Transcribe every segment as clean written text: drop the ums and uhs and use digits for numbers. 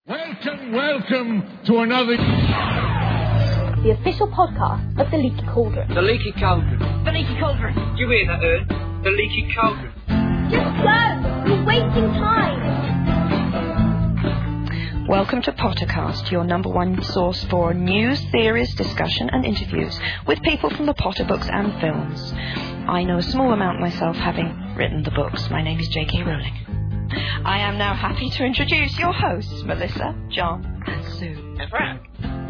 Welcome to another... The official podcast of The Leaky Cauldron. The Leaky Cauldron. The Leaky Cauldron. Do you hear that, Ern? The Leaky Cauldron. Just go! You're wasting time! Welcome to Pottercast, your number one source for news, theories, discussion and interviews with people from the Potter books and films. I know a small amount myself, having written the books. My name is J.K. Rowling. I am now happy to introduce your hosts, Melissa, John and Sue. And Frank.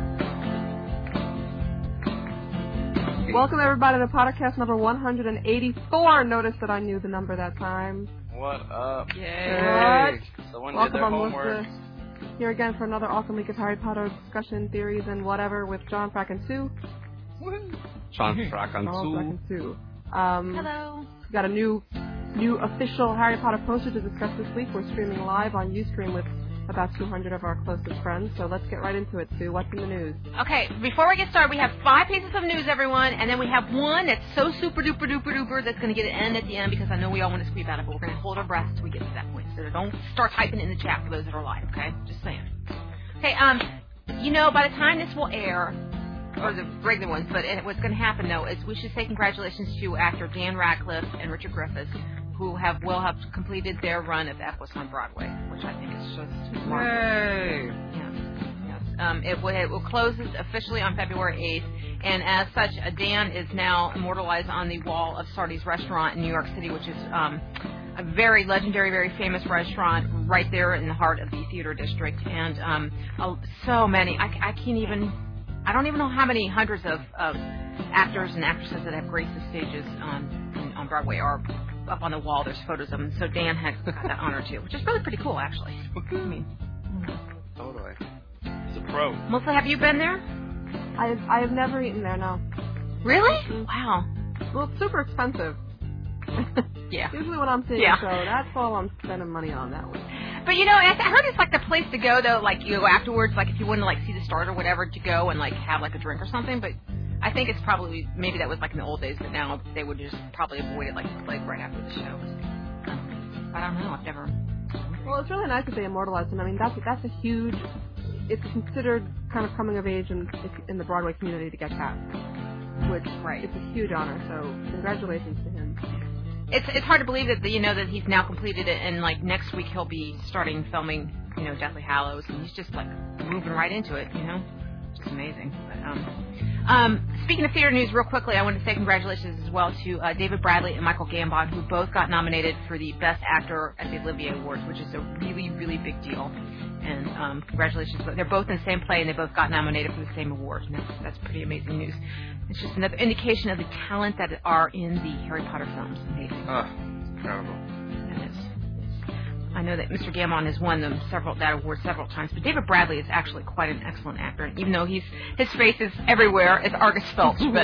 Welcome everybody to Pottercast number 184. Notice that I knew the number that time. What up? Yay! Someone Welcome, did their I'm homework. Melissa. Here again for another awesome week of Harry Potter discussion, theories, and whatever with John, Frank, and Sue. John Frack and John, Frank, and Sue. Hello. We got a new official Harry Potter poster to discuss this week. We're streaming live on Ustream with about 200 of our closest friends. So let's get right into it, Sue. What's in the news? Okay, before we get started, we have 5 pieces of news, everyone, and then we have one that's so super duper duper duper that's going to get an end at the end because I know we all want to squeak out of it. We're going to hold our breath until we get to that point. So don't start typing in the chat for those that are live, okay? Just saying. Okay, by the time this will air, or the regular ones, but what's going to happen, though, is we should say congratulations to actor Dan Radcliffe and Richard Griffiths, who will have completed their run of Equus on Broadway, which I think is just remarkable. Yes. It will close officially on February 8th, and as such, Dan is now immortalized on the wall of Sardi's Restaurant in New York City, which is a very legendary, very famous restaurant right there in the heart of the theater district, and so many. I don't even know how many hundreds of actors and actresses that have graced the stages on Broadway are up on the wall. There's photos of them. So Dan had got that honor too, which is really pretty cool, actually. Totally. He's a pro. Melissa, have you been there? I have never eaten there, no. Really? Mm-hmm. Wow. Well, it's super expensive. Yeah. Usually what I'm seeing, so that's all I'm spending money on that one. But I heard it's like the place to go though, like afterwards, like if you want to like see the start or whatever, to go and like have like a drink or something. But I think it's probably maybe that was like in the old days, but now they would just probably avoid it like right after the show. I don't know. I've never. Well, it's really nice that they immortalized him. I mean, that's a huge. It's considered kind of coming of age in the Broadway community to get cast, which it's a huge honor. So congratulations to him. It's hard to believe that that he's now completed it, and like next week he'll be starting filming Deathly Hallows, and he's just like moving right into it. Just amazing. But, speaking of theater news, real quickly, I want to say congratulations as well to David Bradley and Michael Gambon, who both got nominated for the Best Actor at the Olivier Awards, which is a really, really big deal. And congratulations. They're both in the same play, and they both got nominated for the same award. And that's pretty amazing news. It's just another indication of the talent that are in the Harry Potter films. Amazing. Oh, it's incredible. I know that Mr. Gambon has won that award several times, but David Bradley is actually quite an excellent actor. And even though his face is everywhere, it's Argus Filch. But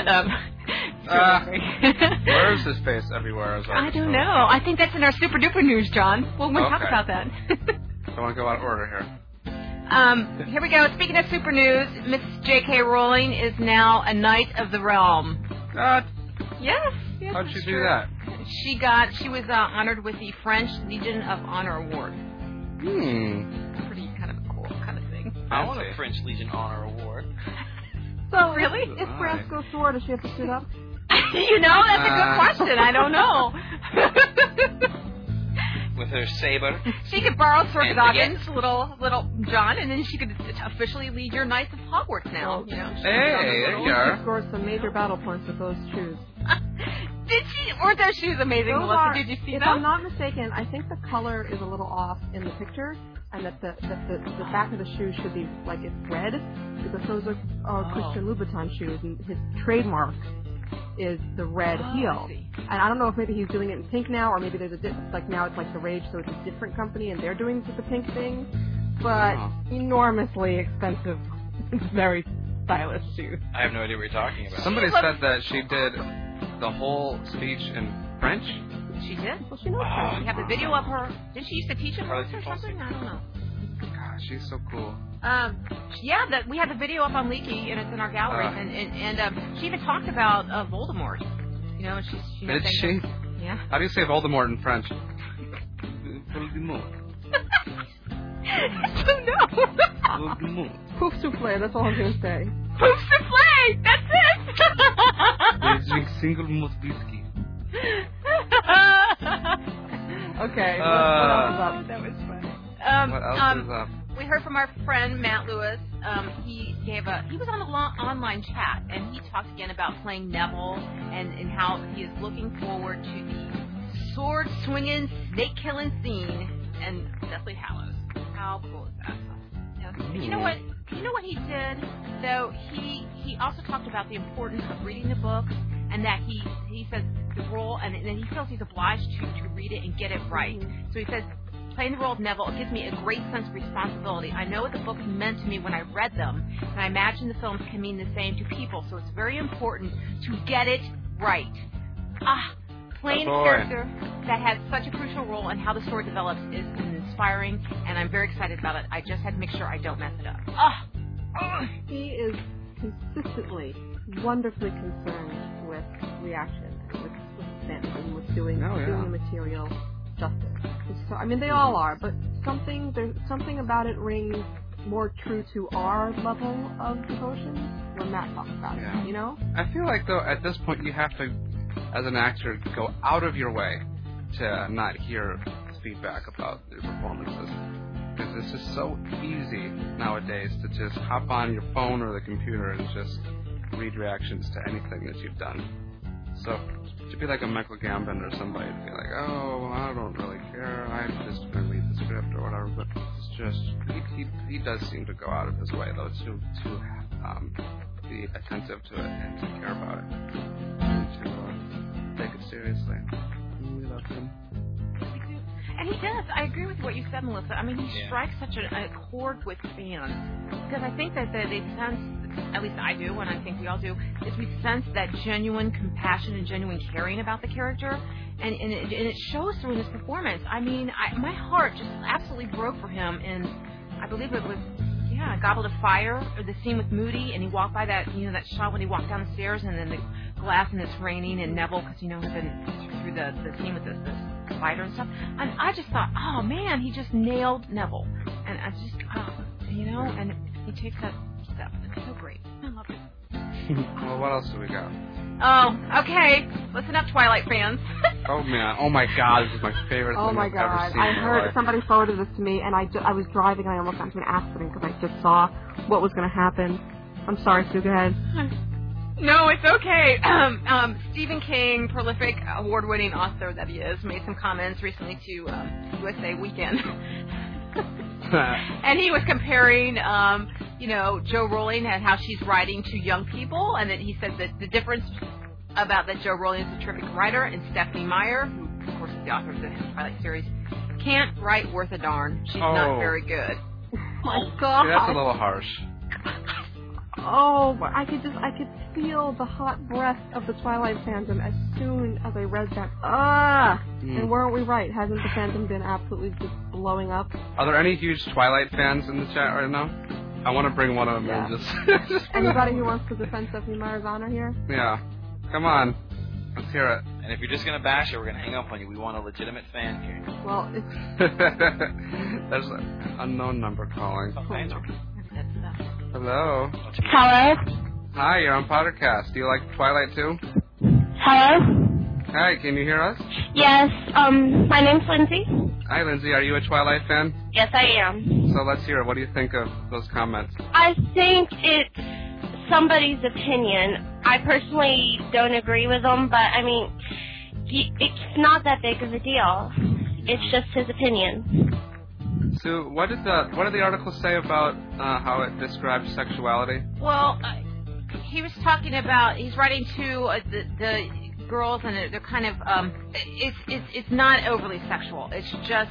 where is his face everywhere? I don't know. I think that's in our super duper news, John. We'll talk about that. I want to go out of order here. Here we go. Speaking of super news, Miss J.K. Rowling is now a Knight of the Realm. Yes. How'd she do that? She was honored with the French Legion of Honor Award. Pretty kind of a cool kind of thing. I want a French Legion Honor Award. So really, if France goes to war, does she have to suit up? That's a good question. I don't know. With her saber. She could borrow Sorgadoggin's little John, and then she could officially lead your Knights of Hogwarts now. Hey, there you are. She scored some major battle points with those shoes. Did she? Weren't those shoes amazing, Melissa? Did you see them? If I'm not mistaken, I think the color is a little off in the picture, and that the back of the shoe should be like it's red, because those are Christian Louboutin shoes, and his trademark is the red heel. And I don't know if maybe he's doing it in pink now, or maybe there's now it's like the Rage, so it's a different company, and they're doing the pink thing. But enormously expensive, very stylish shoes. I have no idea what you're talking about. Somebody said that she did the whole speech in French. She did? Well, she knows French. We have the video of her. Did she used to teach him or something? I don't know. God, she's so cool. We have the video up on Leaky, and it's in our gallery. And she even talked about Voldemort. She Did she? Yeah. How do you say Voldemort in French? I don't know. single malt. Poof souffle, that's all I'm going to say. Poof souffle! That's it! They drink single malt whiskey. Okay, what else is up? That was funny. What else is up? We heard from our friend Matt Lewis. He was on the online chat, and he talked again about playing Neville and how he is looking forward to the sword swinging, snake killing scene and Deathly Hallows. How cool is that? You know what? You know what he did though? He also talked about the importance of reading the book, and that he says the role, and then he feels he's obliged to read it and get it right. So he says, playing the role of Neville, it gives me a great sense of responsibility. I know what the books meant to me when I read them, and I imagine the films can mean the same to people, so it's very important to get it right. Playing a character that has such a crucial role in how the story develops is inspiring, and I'm very excited about it. I just had to make sure I don't mess it up. He is consistently, wonderfully concerned with reaction, and with fans, and with doing the material justice. So, I mean, they all are, but there's something about it rings more true to our level of devotion when Matt talks about it, you know? I feel like, though, at this point you have to, as an actor, go out of your way to not hear feedback about their performances. Because it's just so easy nowadays to just hop on your phone or the computer and just read reactions to anything that you've done. So to be like a Michael Gambon or somebody to be like, oh, I don't really care, I'm just going to read the script or whatever. But it's just he does seem to go out of his way though to be attentive to it and to care about it and to take it seriously. We love him. And he does. I agree with what you said, Melissa. I mean, he strikes such a chord with fans. Because I think that they sense, at least I do, and I think we all do, is we sense that genuine compassion and genuine caring about the character. And it shows through in his performance. I mean, my heart just absolutely broke for him. And I believe it was, Goblet of Fire, or the scene with Moody, and he walked by that shot when he walked down the stairs, and then the glass, and it's raining, and Neville, because, has been through the scene with the spider and stuff. And I just thought, oh man, he just nailed Neville. And I just, and he takes that step. It's so great. I love it. Well, what else do we got? Oh, okay. Listen up, Twilight fans. Oh man, oh my God, this is my favorite thing I've ever seen. I heard somebody forwarded this to me, and I was driving, and I almost got into an accident because I just saw what was going to happen. I'm sorry, Sue, go ahead. No, it's okay. Stephen King, prolific award-winning author that he is, made some comments recently to USA Weekend. And he was comparing, Jo Rowling and how she's writing to young people, and that he said that the difference about that Jo Rowling is a terrific writer, and Stephenie Meyer, who, of course, is the author of the Twilight series, can't write worth a darn. She's not very good. Oh, my God. See, that's a little harsh. Oh, I could feel the hot breath of the Twilight fandom as soon as I read that. And weren't we right? Hasn't the fandom been absolutely just blowing up? Are there any huge Twilight fans in the chat right now? I want to bring one of them in. Just anybody who wants to defend Stephenie Meyer's honor here? Yeah. Come on. Let's hear it. And if you're just going to bash it, we're going to hang up on you. We want a legitimate fan here. Well, it's... There's an unknown number calling. Hello. Hello. Hi, you're on Pottercast. Do you like Twilight too? Hello. Hi, can you hear us? Yes. My name's Lindsay. Hi, Lindsay. Are you a Twilight fan? Yes, I am. So let's hear it. What do you think of those comments? I think it's somebody's opinion. I personally don't agree with them, but I mean, it's not that big of a deal. It's just his opinion. Sue, what did the article say about how it describes sexuality? Well, he was talking about, he's writing to the girls, and they're kind of it's not overly sexual. It's just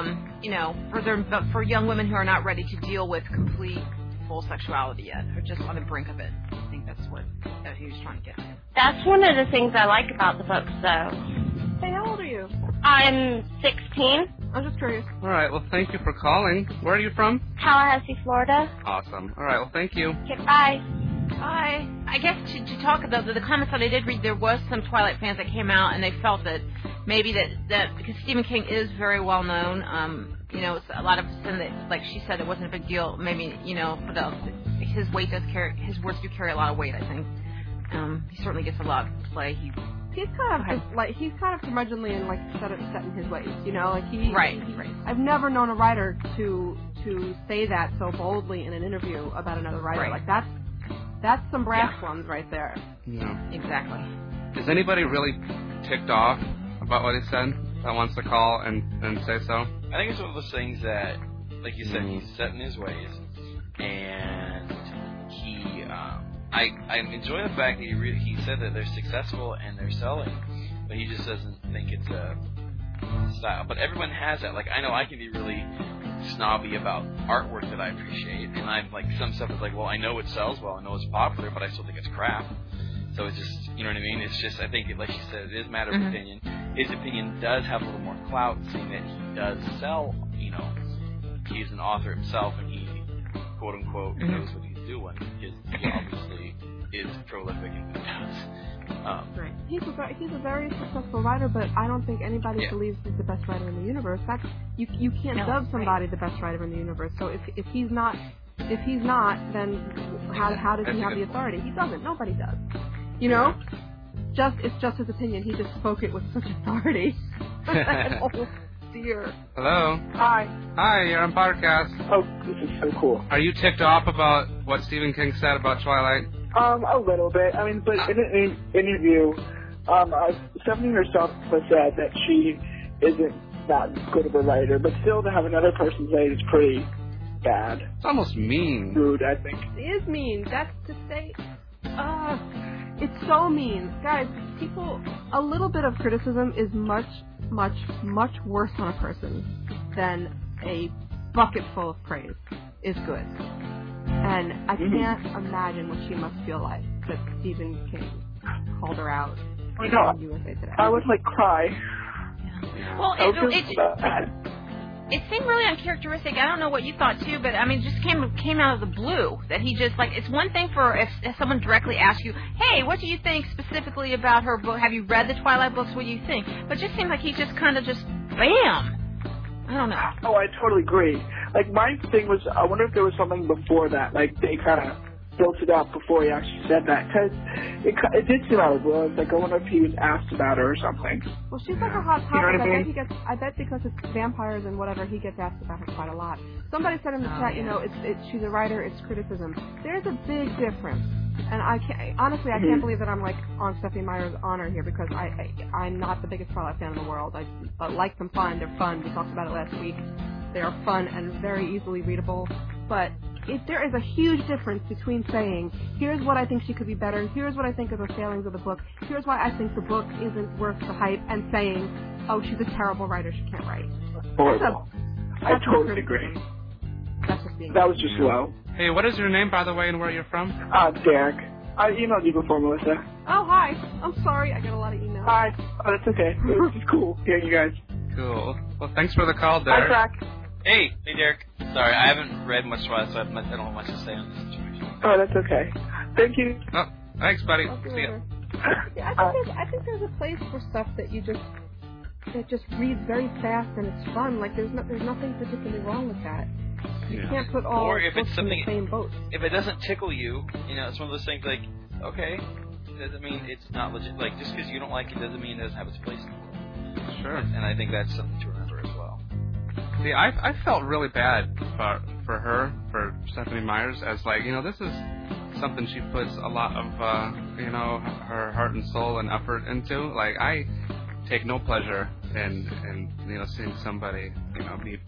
for young women who are not ready to deal with complete full sexuality yet, or just on the brink of it. I think that's what he was trying to get to. That's one of the things I like about the books, though. Hey, how old are you? I'm 16. I'm just curious. All right, well, thank you for calling. Where are you from? Tallahassee, Florida. Awesome. All right, well, thank you. Okay, bye. Bye. I guess to talk about the comments that I did read, there was some Twilight fans that came out, and they felt that maybe that because Stephen King is very well known, You know, it's a lot of that, like she said, it wasn't a big deal. Maybe, you know, for his words do carry a lot of weight, I think. He certainly gets a lot of play. He's kind of curmudgeonly and like set in his ways, you know, like right. I've never known a writer to say that so boldly in an interview about another writer. Right. Like that's some brass ones right there. Yeah. Exactly. Is anybody really ticked off about what he said that wants to call and say so? I think it's one of those things that, like you said, he's set in his ways, and he. I enjoy the fact that he said that they're successful and they're selling, but he just doesn't think it's a style. But everyone has that. Like, I know I can be really snobby about artwork that I appreciate, and I'm like, some stuff is like, well, I know it sells well, I know it's popular, but I still think it's crap. So it's just, you know what I mean? It's just, I think, like you said, it is a matter of opinion. His opinion does have a little more clout, seeing that he does sell, you know, he's an author himself, and he, quote unquote, knows what he's doing. He obviously is prolific and does. Right. He's a very successful writer, but I don't think anybody believes he's the best writer in the universe. That's you can't dub somebody the best writer in the universe. So if he's not, then how does he have the authority? He doesn't. Nobody does. You know, it's just his opinion. He just spoke it with such authority. Oh dear. Hello. Hi, you're on podcast. Oh, this is so cool. Are you ticked off about what Stephen King said about Twilight? A little bit. I mean, but in an interview, Stephanie herself has said that she isn't that good of a writer, but still to have another person say it is pretty bad. It's almost mean. Rude, I think. It is mean. That's to say, it's so mean. Guys, a little bit of criticism is much, much, much worse on a person than a bucket full of praise is good. And I can't imagine what she must feel like that Stephen King called her out on USA Today. I would, cry. Yeah. Well, it seemed really uncharacteristic. I don't know what you thought, too, but, I mean, it just came out of the blue. That he just, it's one thing for if someone directly asks you, hey, what do you think specifically about her book? Have you read the Twilight books? What do you think? But it just seemed like he just kind of just, bam! I don't know. Oh, I totally agree. My thing was, I wonder if there was something before that. They kind of built it up before he actually said that. Because it did seem out of the blue. I wonder if he was asked about her or something. Well, she's like a hot topic. You know what I mean? I bet because it's vampires and whatever, he gets asked about her quite a lot. Somebody said in the chat, she's a writer, it's criticism. There's a big difference. And I can't believe that I'm on Stephanie Meyer's honor here because I'm not the biggest Twilight fan in the world. I like them fun. They're fun. We talked about it last week. They are fun and very easily readable. But if there is a huge difference between saying, here's what I think she could be better, here's what I think of the failings of the book, here's why I think the book isn't worth the hype, and saying, oh, she's a terrible writer, she can't write. Horrible. I totally agree. That was just low. Hey, what is your name, by the way, and where you're from? Derek. I emailed you before, Melissa. Oh, hi. I'm sorry. I get a lot of emails. Hi. Oh, that's okay. It was just cool hearing you guys. Cool. Well, thanks for the call, Derek. Hi, Zach. Hey, Derek. Sorry, I haven't read much Twilight, so I don't have much to say on this situation. Oh, that's okay. Thank you. Oh, thanks, buddy. See ya. Yeah, I think there's a place for stuff that that just reads very fast and it's fun. There's nothing particularly wrong with that. You can't put all books in the same boat. If it doesn't tickle you, it's one of those things okay, doesn't mean it's not legit. Just because you don't like it doesn't mean it doesn't have its place in the world. Sure. And I think that's something to remember as well. See, I felt really bad for Stephanie Myers, as this is something she puts a lot of her heart and soul and effort into. I take no pleasure in seeing somebody be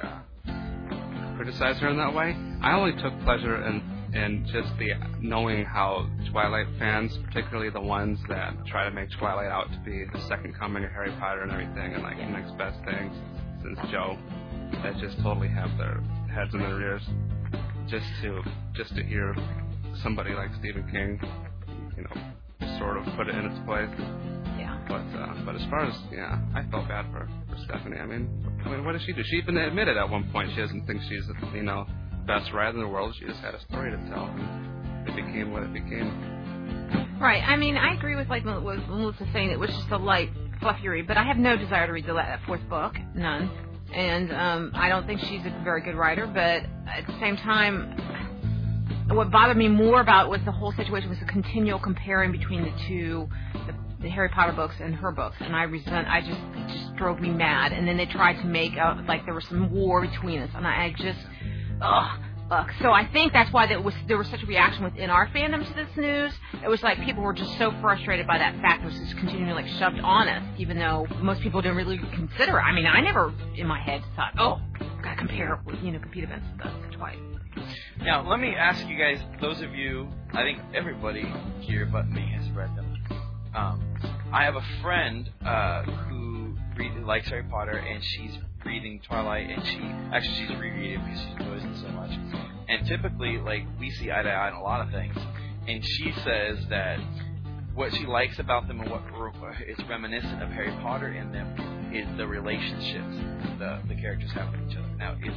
criticize her in that way. I only took pleasure in just the knowing how Twilight fans, particularly the ones that try to make Twilight out to be the second coming of Harry Potter and everything, and the next best thing since Joe, that just totally have their heads in their ears just to hear somebody like Stephen King, sort of put it in its place. Yeah. But as far as I felt bad for Stephanie. I mean, what does she do? She even admitted at one point she doesn't think she's best writer in the world. She just had a story to tell, and it became what it became. Right. I mean, I agree with what Melissa saying. It was just a light fluffy read, but I have no desire to read that fourth book. None. And I don't think she's a very good writer, but at the same time, what bothered me more about was the whole situation was the continual comparing between the two, the Harry Potter books and her books, and it just drove me mad. And then they tried to make out like there was some war between us, and I just, so I think that's why there was such a reaction within our fandom to this news. It was like people were just so frustrated by that fact. It was just continually like shoved on us, even though most people didn't really consider it. I mean, I never in my head thought, gotta compare it with, compete events and such like. Now, let me ask you guys, those of you, I think everybody here but me has read them. I have a friend who likes Harry Potter, and she's reading Twilight, and she's rereading it because she enjoys it so much. And typically, like, we see eye to eye on a lot of things, and she says that what she likes about them and what is reminiscent of Harry Potter in them is the relationships the characters have with each other. Now, do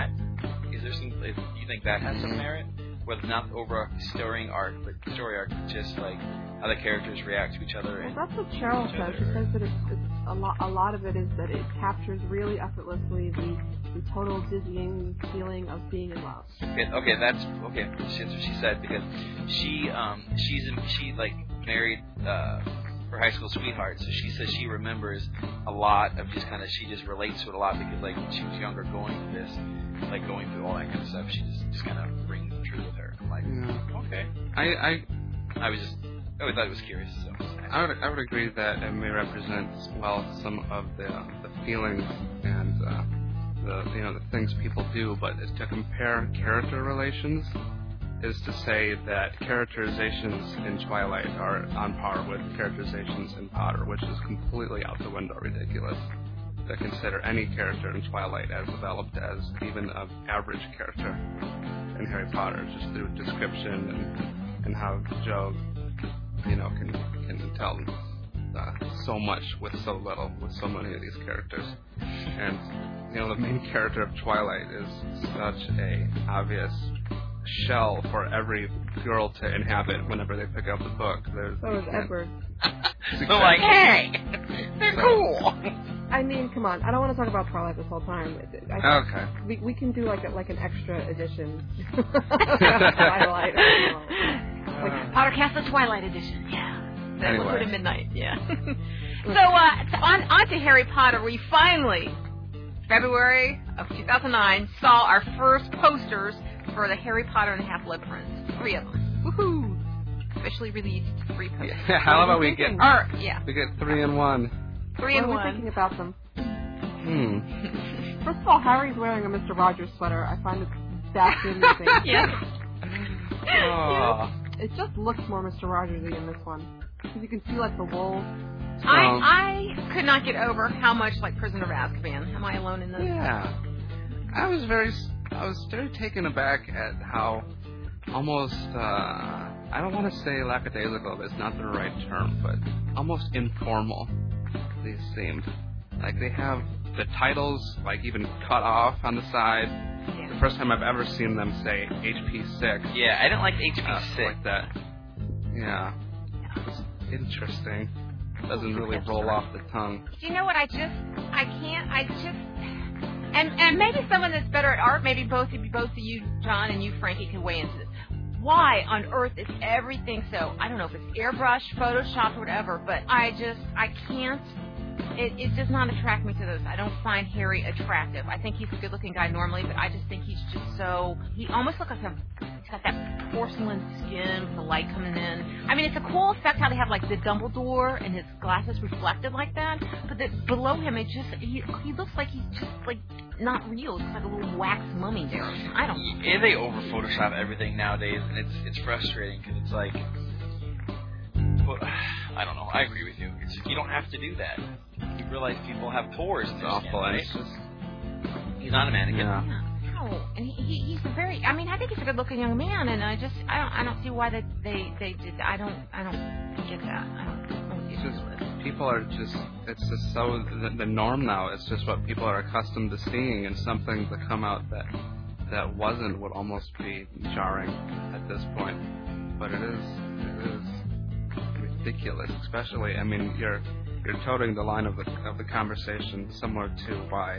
you think that has some merit? Whether not over a story arc, but just like how the characters react to each other. Well, that's what Cheryl says. She says that it's a lot of it is that it captures really effortlessly the total dizzying feeling of being in love. Okay, that's what she said, because she married her high school sweetheart, so she says she remembers a lot of she just relates to it a lot, because like when she was younger going through all that kind of stuff, she just kind of rings true with her. I'm like, okay. I always thought it was curious. So. I would agree that it may represent well some of the feelings and the things people do, but to compare character relations is to say that characterizations in Twilight are on par with characterizations in Potter, which is completely out the window ridiculous. To consider any character in Twilight as developed as even an average character in Harry Potter, just through description and how Jo, can tell so much with so little, with so many of these characters. And the main character of Twilight is such a obvious shell for every girl to inhabit whenever they pick up the book. So is Edward. So like, hey, they're cool. I mean, come on. I don't want to talk about Twilight this whole time. Okay. We can do like an extra edition. Twilight. Like Pottercast the Twilight edition. Yeah. Anyway. Put at midnight. Yeah. So on to Harry Potter. We finally, February of 2009, saw our first posters for the Harry Potter and the Half-Blood Prince. 3 of them. Woohoo! Officially released 3 posters. Yeah, how about we get 3 in 1? 3 in 1. What are we thinking about them? Hmm. First of all, Harry's wearing a Mr. Rogers sweater. I find it fascinating. Yeah. Oh. It just looks more Mr. Rogers-y in this one. Because you can see, like, the wool. I could not get over how much like Prisoner of Azkaban. Am I alone in this? Yeah. I was very taken aback at how almost, I don't want to say lackadaisical, it's not the right term, but almost informal these seemed. Like they have the titles like even cut off on the side. Yeah. The first time I've ever seen them say HP 6. Yeah, I didn't like HP 6. Like that. Yeah. It's interesting. Doesn't really roll off the tongue. Do you know what? And maybe someone that's better at art, maybe both of you, John, and you, Frankie, can weigh into this. Why on earth is everything so, I don't know if it's airbrushed, photoshopped, or whatever, but I can't. It does not attract me to those. I don't find Harry attractive. I think he's a good-looking guy normally, but I just think he's just so... He almost looks like he's got that porcelain skin with the light coming in. I mean, it's a cool effect how they have, like, the Dumbledore and his glasses reflected like that, but below him, he looks like he's just, like, not real. It's like a little wax mummy there. I don't know. And they over-Photoshop everything nowadays, and it's frustrating, because it's like... Well, I don't know. I agree with you. You don't have to do that. You realize people have pores in their skin, right? He's not a mannequin. Yeah. No, and he's a very. I mean, I think he's a good-looking young man, and I don't see why they did. I don't get that. I don't it's just people are just. It's just so the norm now. It's just what people are accustomed to seeing, and something to come out that wasn't would almost be jarring at this point. But it is ridiculous, especially. I mean, you're toting the line of the conversation similar to why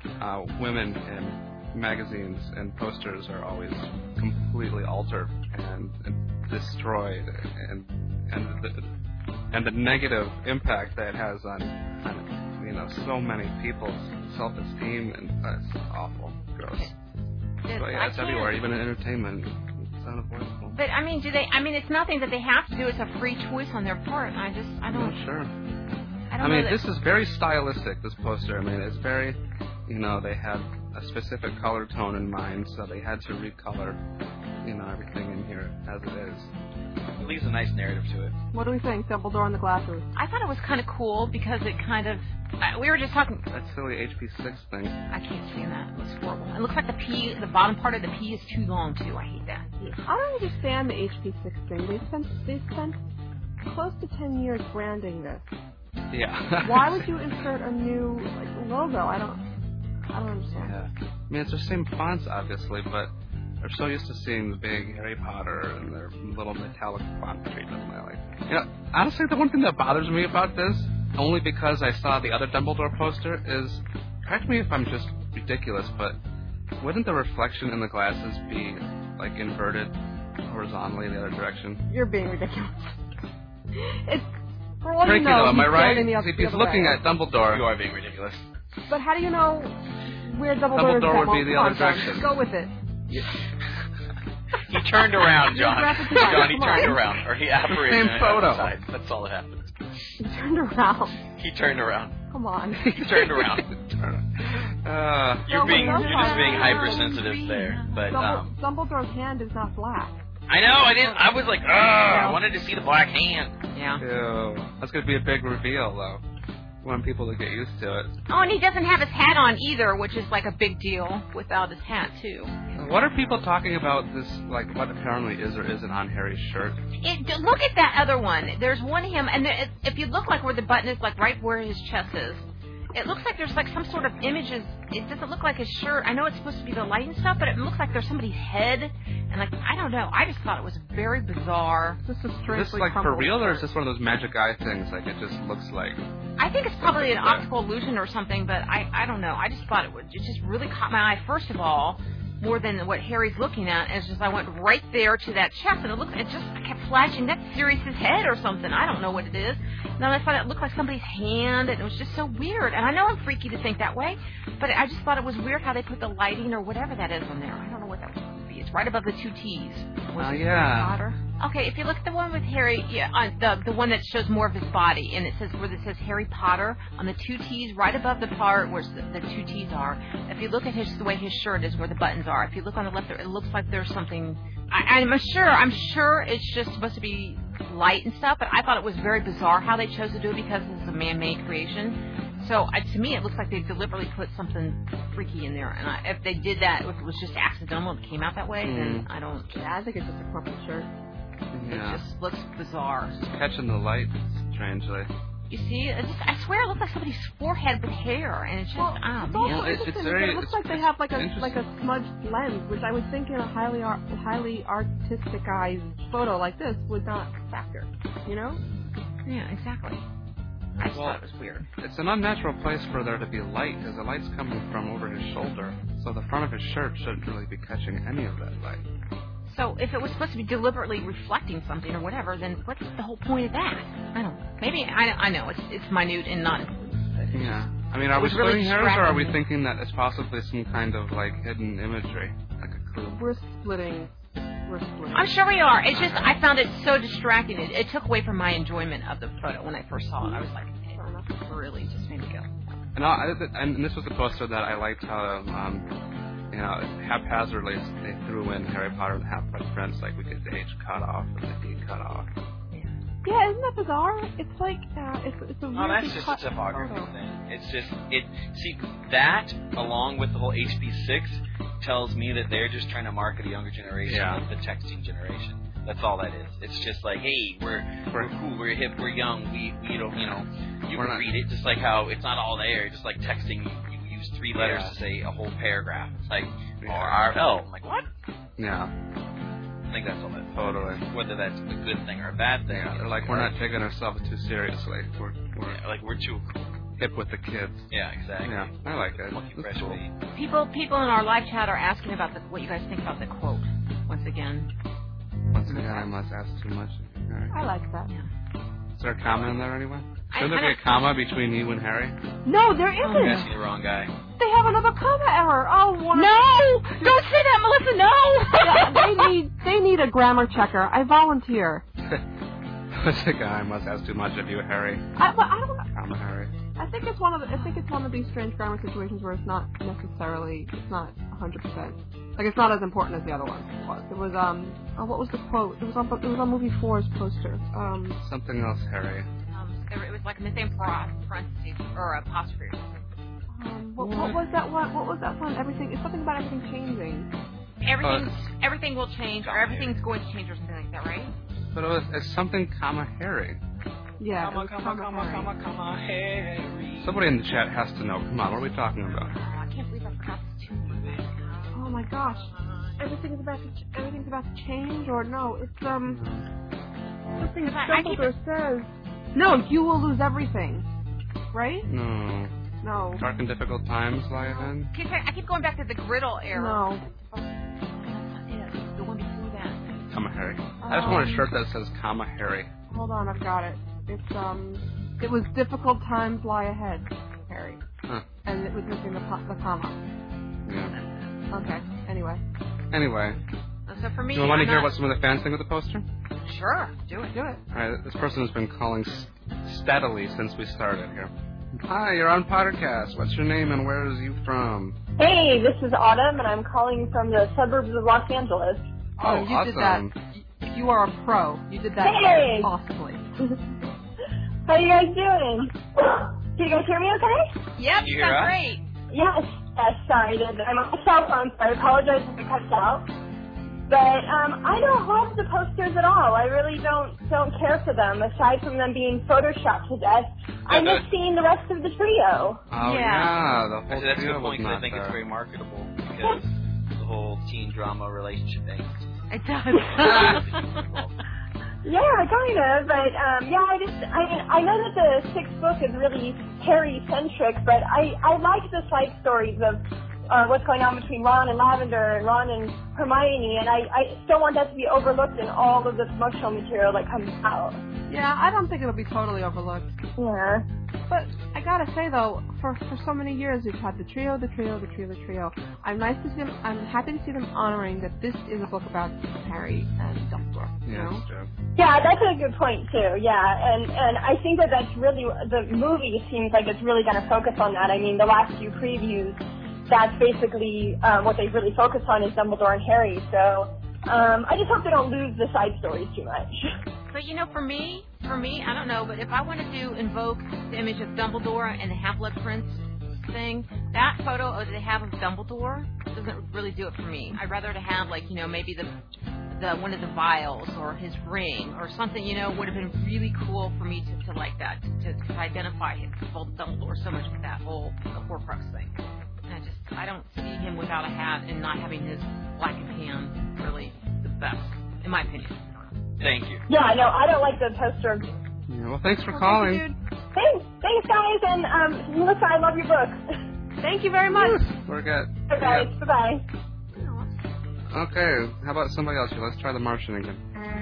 women in magazines and posters are always completely altered and destroyed, and the negative impact that it has on so many people's self-esteem, and that's awful, gross. But yeah, it's everywhere, even in entertainment. It's unavoidable. But I mean, it's nothing that they have to do. It's a free choice on their part. I don't. Yeah, sure. I mean, this is very stylistic, this poster. I mean, it's very, they had a specific color tone in mind, so they had to recolor, everything in here as it is. It leaves a nice narrative to it. What do we think, Dumbledore and the glasses? I thought it was kind of cool because it kind of... we were just talking... That silly HP6 thing. I can't stand that. It looks horrible. It looks like the bottom part of the P is too long, too. I hate that. I don't understand the HP6 thing. They spent close to 10 years branding this. Yeah. Why would you insert a new logo? I don't understand. Yeah. I mean, it's the same fonts, obviously, but they're so used to seeing the big Harry Potter and their little metallic font treatment. Honestly, the one thing that bothers me about this, only because I saw the other Dumbledore poster, is, correct me if I'm just ridiculous, but wouldn't the reflection in the glasses be, inverted horizontally in the other direction? You're being ridiculous. It's... Frankie, though, am I right? If he's looking at Dumbledore... You are being ridiculous. But how do you know where Dumbledore is? Dumbledore would be the other direction. Go with it. He turned around, John. John, he turned on. around. Or he apparated Same photo. outside. That's all that happened. He turned around. He turned around. Come on. He turned around. You're just being hypersensitive there. But Dumbledore's hand is not black. I know. I was like, I wanted to see the black hand. Yeah. Ew. That's going to be a big reveal, though. I want people to get used to it. Oh, and he doesn't have his hat on either, which is a big deal without his hat, too. What are people talking about this, what apparently is or isn't on Harry's shirt? Look at that other one. There's one him, and if you look where the button is, right where his chest is, it looks like there's some sort of images. It doesn't look like his shirt. I know it's supposed to be the light and stuff, but it looks like there's somebody's head. And I don't know. I just thought it was very bizarre. This is for real, or is this one of those magic eye things? It just looks like... I think it's probably an optical illusion or something, but I don't know. I just thought it just really caught my eye. First of all, more than what Harry's looking at, is just I went right there to that chest, and I kept flashing. That's Sirius's head or something. I don't know what it is. And then I thought it looked like somebody's hand, and it was just so weird. And I know I'm freaky to think that way, but I just thought it was weird how they put the lighting or whatever that is on there. I don't know what that would be. It's right above the two T's. Yeah. Okay, if you look at the one with Harry, the one that shows more of his body, and it says Harry Potter on the two T's, right above the part where the two T's are. If you look at the way his shirt is, where the buttons are. If you look on the left, it looks like there's something. I'm sure it's just supposed to be light and stuff, but I thought it was very bizarre how they chose to do it because it's a man-made creation. So to me, it looks like they deliberately put something freaky in there. And if they did that, if it was just accidental and it came out that way, then I don't. Yeah, I think it's just a purple shirt. Yeah. It just looks bizarre. It's catching the light strangely. You see, I swear it looks like somebody's forehead with hair, and it's just it's very. It looks like they have like a smudged lens, which I would think in a highly artisticized photo like this would not factor. Yeah, exactly. I just thought it was weird. It's an unnatural place for there to be light, because the light's coming from over his shoulder, so the front of his shirt shouldn't really be catching any of that light. So if it was supposed to be deliberately reflecting something or whatever, then what's the whole point of that? I don't know. Maybe, I know, it's minute and not important. Yeah. I mean, are we splitting hairs, or are we thinking that it's possibly some kind of, hidden imagery? Like a clue? We're splitting. I'm sure we are. It's just, I found it so distracting. It took away from my enjoyment of the photo when I first saw it. I was like, really just made me go. And this was the poster that I liked how, haphazardly they threw in Harry Potter and the Half-Blood Prince, we get the H cut off and the D cut off. Yeah, isn't that bizarre? It's like, it's a weird that's just a typography thing. It's just, see, that, along with the whole HB6, tells me that they're just trying to market a younger generation, the texting generation. That's all that is. It's just hey, we're cool, we're hip, we're young, we don't, you can read it, just like how it's not all there, just like texting, you use 3 letters to say a whole paragraph. It's RRL. I'm like, what? Yeah. I think that's all that. Totally. Whether that's a good thing or a bad thing. Yeah, they're we're not taking ourselves too seriously. We're too cool. hip with the kids. Yeah, exactly. Yeah, I like it. Monkey It's fresh cool. meat. People in our live chat are asking about what you guys think about the quote. Once again. Once again, I must ask too much. All right. I like that. Is there a comma in there anyway? I Shouldn't there be a comma between you and Harry? No, there You're isn't. asking the wrong guy. They have another comma error. Oh, what? No! Don't say that, Melissa. No! Yeah, they need a grammar checker. I volunteer. Once again, I must ask too much of you, Harry. I don't. Comma Harry. I think it's one of these strange grammar situations where it's not 100%. Like it's not as important as the other one was. It was what was the quote? It was on movie 4's poster. Something else, Harry. It was like Miss parentheses or apostrophe. What was that one? What was that one? Everything. It's something about everything changing. Everything will change, or everything's going to change, or something like that, right? But it's something, comma Harry. Yeah. Comma, Harry. Somebody in the chat has to know. Come on, what are we talking about? I can't believe I forgot this tune. Oh my gosh. Everything's about to change, or no? It's something Dumbledore says. No, you will lose everything. Right? No. No. Dark and difficult times lie ahead. I keep going back to the griddle era. No. The one before that. Comma Harry. I just want a shirt that says comma Harry. Hold on, I've got it. It's it was difficult times lie ahead, Harry. Huh. And it was missing the comma. Yeah. Okay. Anyway. So for me, Do you want to hear what some of the fans think of the poster? Sure, do it. Do it. All right, this person has been calling steadily since we started here. Hi, you're on Pottercast. What's your name and where is you from? Hey, this is Autumn, and I'm calling from the suburbs of Los Angeles. Oh, you awesome. did that. You are a pro. You did that Hey! awesomely. How you guys doing? Can you guys hear me okay? Yep, You you hear sound us? great. Yes, sorry. I'm on my cell phone, so I apologize if it cuts out. But I don't love the posters at all. I really don't care for them, aside from them being photoshopped to death. I miss seeing the rest of the trio. Oh, Yeah. the whole Actually, that's a trio good point was because I not think it's there. very marketable because the whole teen drama relationship thing. It does. Yeah, kind of, but I know that the sixth book is really Harry-centric, but I like the side stories of what's going on between Ron and Lavender and Ron and Hermione, and I still want that to be overlooked in all of the promotional material that comes out. Yeah, I don't think it'll be totally overlooked. Yeah. But I gotta say though, for so many years we've had the trio. I'm happy to see them honoring that this is a book about Harry and Dumbledore. You Yes, know? Joe. Yeah, that's a good point too. Yeah, and I think that's really the movie seems like it's really going to focus on that. I mean, the last few previews, that's basically what they really focus on is Dumbledore and Harry. So I just hope they don't lose the side stories too much. But for me, I don't know, but if I wanted to invoke the image of Dumbledore and the Half-Blood Prince thing, that photo that they have of Dumbledore doesn't really do it for me. I'd rather to have maybe the one of the vials or his ring or something, would have been really cool for me to like that, to identify him, Dumbledore so much with that whole Horcrux thing. And I don't see him without a hat and not having his blackened hand really the best, in my opinion. Thank you. Yeah, no, I don't like the poster. Yeah, well, thanks for calling. Thanks, guys, and Melissa, I love your book. Thank you very much. We're good. Bye, guys. Bye-bye. Okay, how about somebody else here? Let's try the Martian again.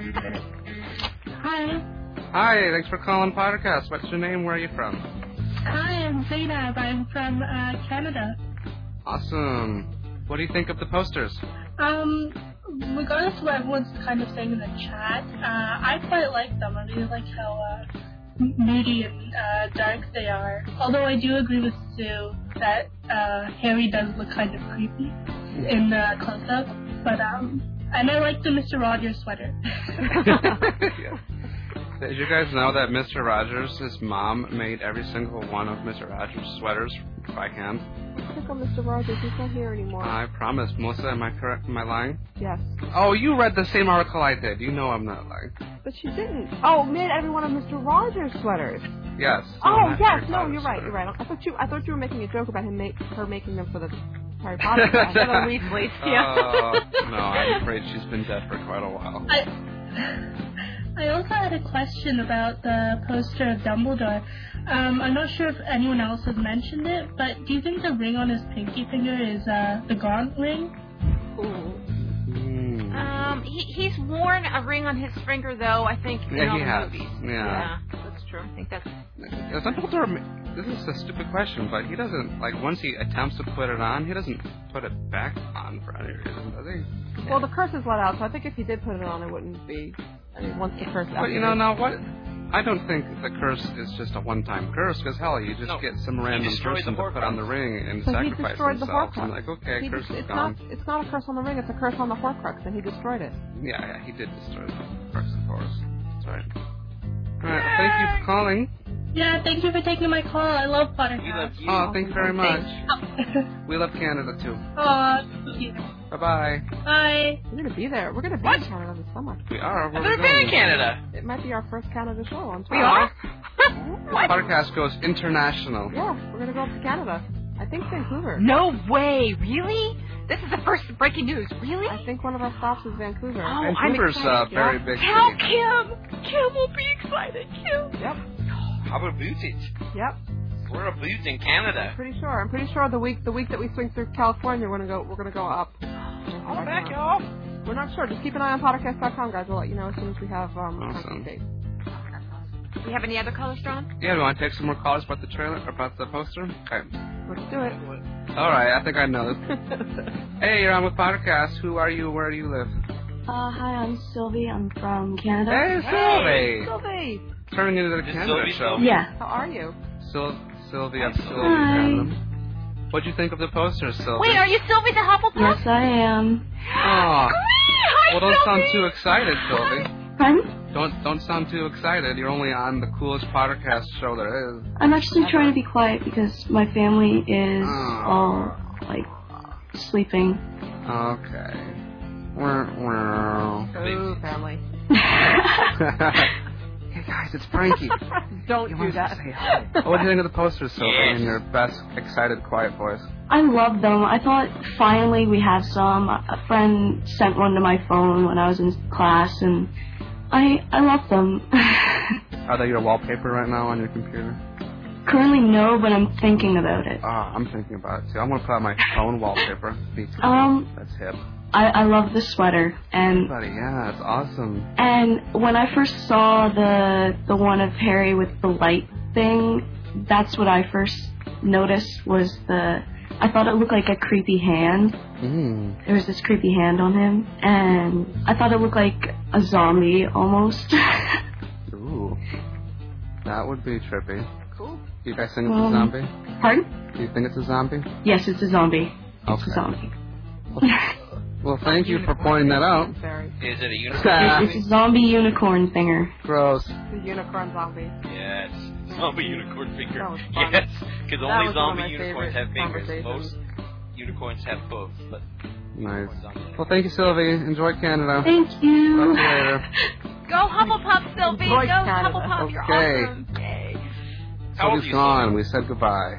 Hi. Hi, thanks for calling Pottercast. What's your name? Where are you from? Hi, I'm Zainab. I'm from Canada. Awesome. What do you think of the posters? Regardless of what everyone's kind of saying in the chat, I quite like them. I really like how moody and dark they are. Although I do agree with Sue that Harry does look kind of creepy in the close-up. But and I like the Mr. Rogers sweater. Yeah. Did you guys know that Mr. Rogers, his mom, made every single one of Mr. Rogers' sweaters by hand? Click on Mr. Rogers. He's not here anymore. I promise. Melissa, am I correct? Am I lying? Yes. Oh, you read the same article I did. You know I'm not lying. But she didn't. Oh, made every one of Mr. Rogers' sweaters. Yes. Oh, not yes. Harry No, Potter's you're right. sweater. You're right. I thought you were making a joke about her making them for the Harry Potter. For the Weasleys. Yeah. No, I'm afraid she's been dead for quite a while. I also had a question about the poster of Dumbledore. I'm not sure if anyone else has mentioned it, but do you think the ring on his pinky finger is the Gaunt ring? He's worn a ring on his finger, though, I think, in all he the has. movies. Yeah. That's true. I think that's... Some people are, this is a stupid question, but he doesn't, like, once he attempts to put it on, he doesn't put it back on for any reason, does he? Well, the curse is let out, so I think if he did put it on, it wouldn't be... I mean, once the curse... But, now what... I don't think the curse is just a one-time curse, because, hell, you just get some random person to put on the ring and sacrifice themselves. And like, okay, curse is gone. It's not a curse on the ring, it's a curse on the Horcrux, and he destroyed it. Yeah, he did destroy the Horcrux, of course. That's right. All right, well, thank you for calling. Yeah, thank you for taking my call. I love Pottercast. Oh, thank you very much. We love Canada, too. Thank you. Bye-bye. Bye. We're going to be there. We're going to be in Canada this summer. We are. I've never been in Canada. It might be our first Canada show on We are? What? Podcast goes international. Yeah, we're going to go up to Canada. I think Vancouver. No way. Really? This is the first breaking news. Really? I think one of our stops is Vancouver. Oh, Vancouver's a very big Tell city. Kim. Kim will be excited. Kim. Yep. How about Bootage? Yep. We're a boot in Canada. I'm pretty sure the week that we swing through California, we're gonna go up. Oh, back off. We're not sure. Just keep an eye on Pottercast.com, guys. We'll let you know as soon as we have awesome. dates. Do you have any other colors, John? Yeah, we want to take some more calls about the trailer, about the poster? Okay. Let's do it. All right, I think I know this. Hey, you're on with Pottercast. Who are you? Where do you live? Hi, I'm Sylvie. I'm from Canada. Hey, Sylvie. Sylvie. Turning into the Canada show. Yeah. How are you? Sylvie, I'm Sylvie. Hi. What'd you think of the poster, Sylvie? Wait, are you Sylvie the Hufflepuff? Yes, I am. Aw. Well, don't sound Sylvie. too excited, Sylvie. Pardon? Don't sound too excited. You're only on the coolest Pottercast show there is. I'm actually trying to be quiet because my family is all, sleeping. Okay. Oh, family. Hey, guys, it's Frankie. Don't do that. What do you think of the posters, Sylvie, in your best, excited, quiet voice? I love them. I thought finally we have some. A friend sent one to my phone when I was in class, and I love them. Are they your wallpaper right now on your computer? Currently, no, but I'm thinking about it. I'm thinking about it, too. I'm going to put on my phone wallpaper. That's hip. I love the sweater, and Yeah, it's awesome. And when I first saw the one of Harry with the light thing, that's what I first noticed was I thought it looked like a creepy hand. There was this creepy hand on him, and I thought it looked like a zombie almost. Ooh, that would be trippy. Cool. Do you guys think it's a zombie? Pardon? Do you think it's a zombie? Yes, it's a zombie. Okay. It's a zombie. Well, thank you for pointing that out. Is it a unicorn? It's a zombie unicorn thinger. Gross. The unicorn zombie. Yes. Zombie unicorn finger. That was fun. Yes. Because only was one of zombie my unicorns have favorite fingers. conversations. Most unicorns have hooves, but Nice. Well, thank you, Sylvie. Enjoy Canada. Thank you. Talk to you later. Go Hufflepuff, Sylvie. Enjoy Go Canada. Hufflepuff. You're Okay. awesome. Yay. How old Sylvie's are you, gone. Sylvie? We said goodbye.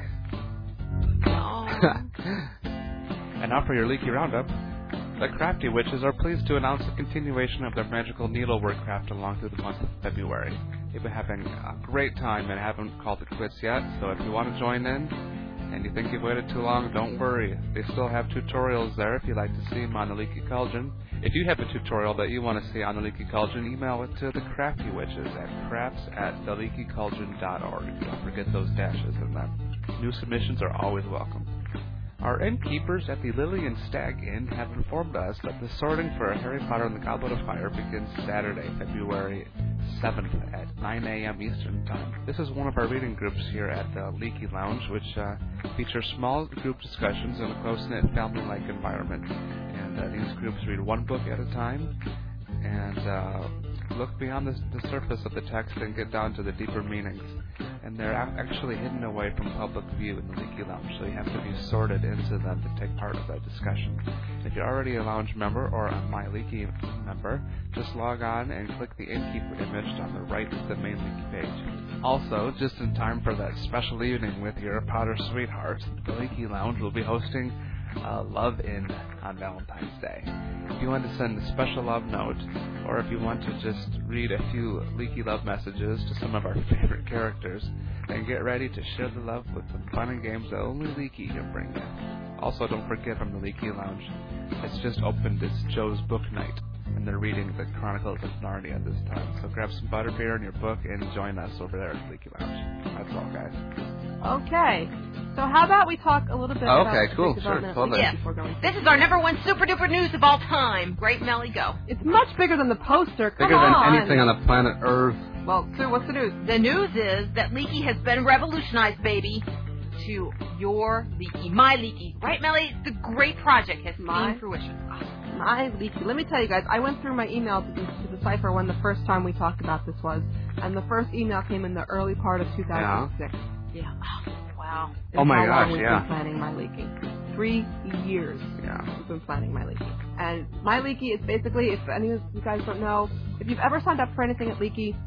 And now for your leaky roundup. The Crafty Witches are pleased to announce the continuation of their magical needlework craft along through the month of February. They've been having a great time and haven't called it quits yet, so if you want to join in and you think you've waited too long, don't worry. They still have tutorials there if you'd like to see them on the Leaky Cauldron. If you have a tutorial that you want to see on the Leaky Cauldron, email it to the Crafty Witches at crafts@theleakycauldron.org. Don't forget those dashes in that. New submissions are always welcome. Our innkeepers at the Lily and Stag Inn have informed us that the sorting for Harry Potter and the Goblet of Fire begins Saturday, February 7th at 9 a.m. Eastern Time. This is one of our reading groups here at the Leaky Lounge, which features small group discussions in a close-knit, family-like environment. And these groups read one book at a time and look beyond the surface of the text and get down to the deeper meanings. And they're actually hidden away from public view in the Leaky Lounge, so you have to be sorted into them to take part of that discussion. If you're already a lounge member or a My Leaky member, just log on and click the Innkeeper image on the right of the main Leaky page. Also, just in time for that special evening with your Potter sweetheart, the Leaky Lounge will be hosting love in on Valentine's Day. If you want to send a special love note, or if you want to just read a few leaky love messages to some of our favorite characters, then get ready to share the love with some fun and games that only Leaky can bring in. Also, don't forget from the Leaky Lounge, it's just opened its Joe's Book Night, and they're reading the Chronicles of Narnia this time. So grab some butterbeer and your book and join us over there at Leaky Lounge. That's all, guys. Okay. So how about we talk a little bit about cool. big Sure, development totally. Leaky before going. This is our number one super duper news of all time. Great, Melly, go. It's much bigger than the poster. Come Bigger on. than anything on the planet Earth. Well, Sue, what's the news? The news is that Leaky has been revolutionized, baby, to your Leaky, my Leaky. Right, Melly? The great project has seen fruition. My Leaky. Let me tell you guys, I went through my email to decipher when the first time we talked about this was, and the first email came in the early part of 2006. Yeah. Oh, wow. It's Oh my how long gosh, we've yeah. been planning My Leaky. 3 years we've been planning My Leaky. And My Leaky is basically, if any of you guys don't know, if you've ever signed up for anything at Leaky,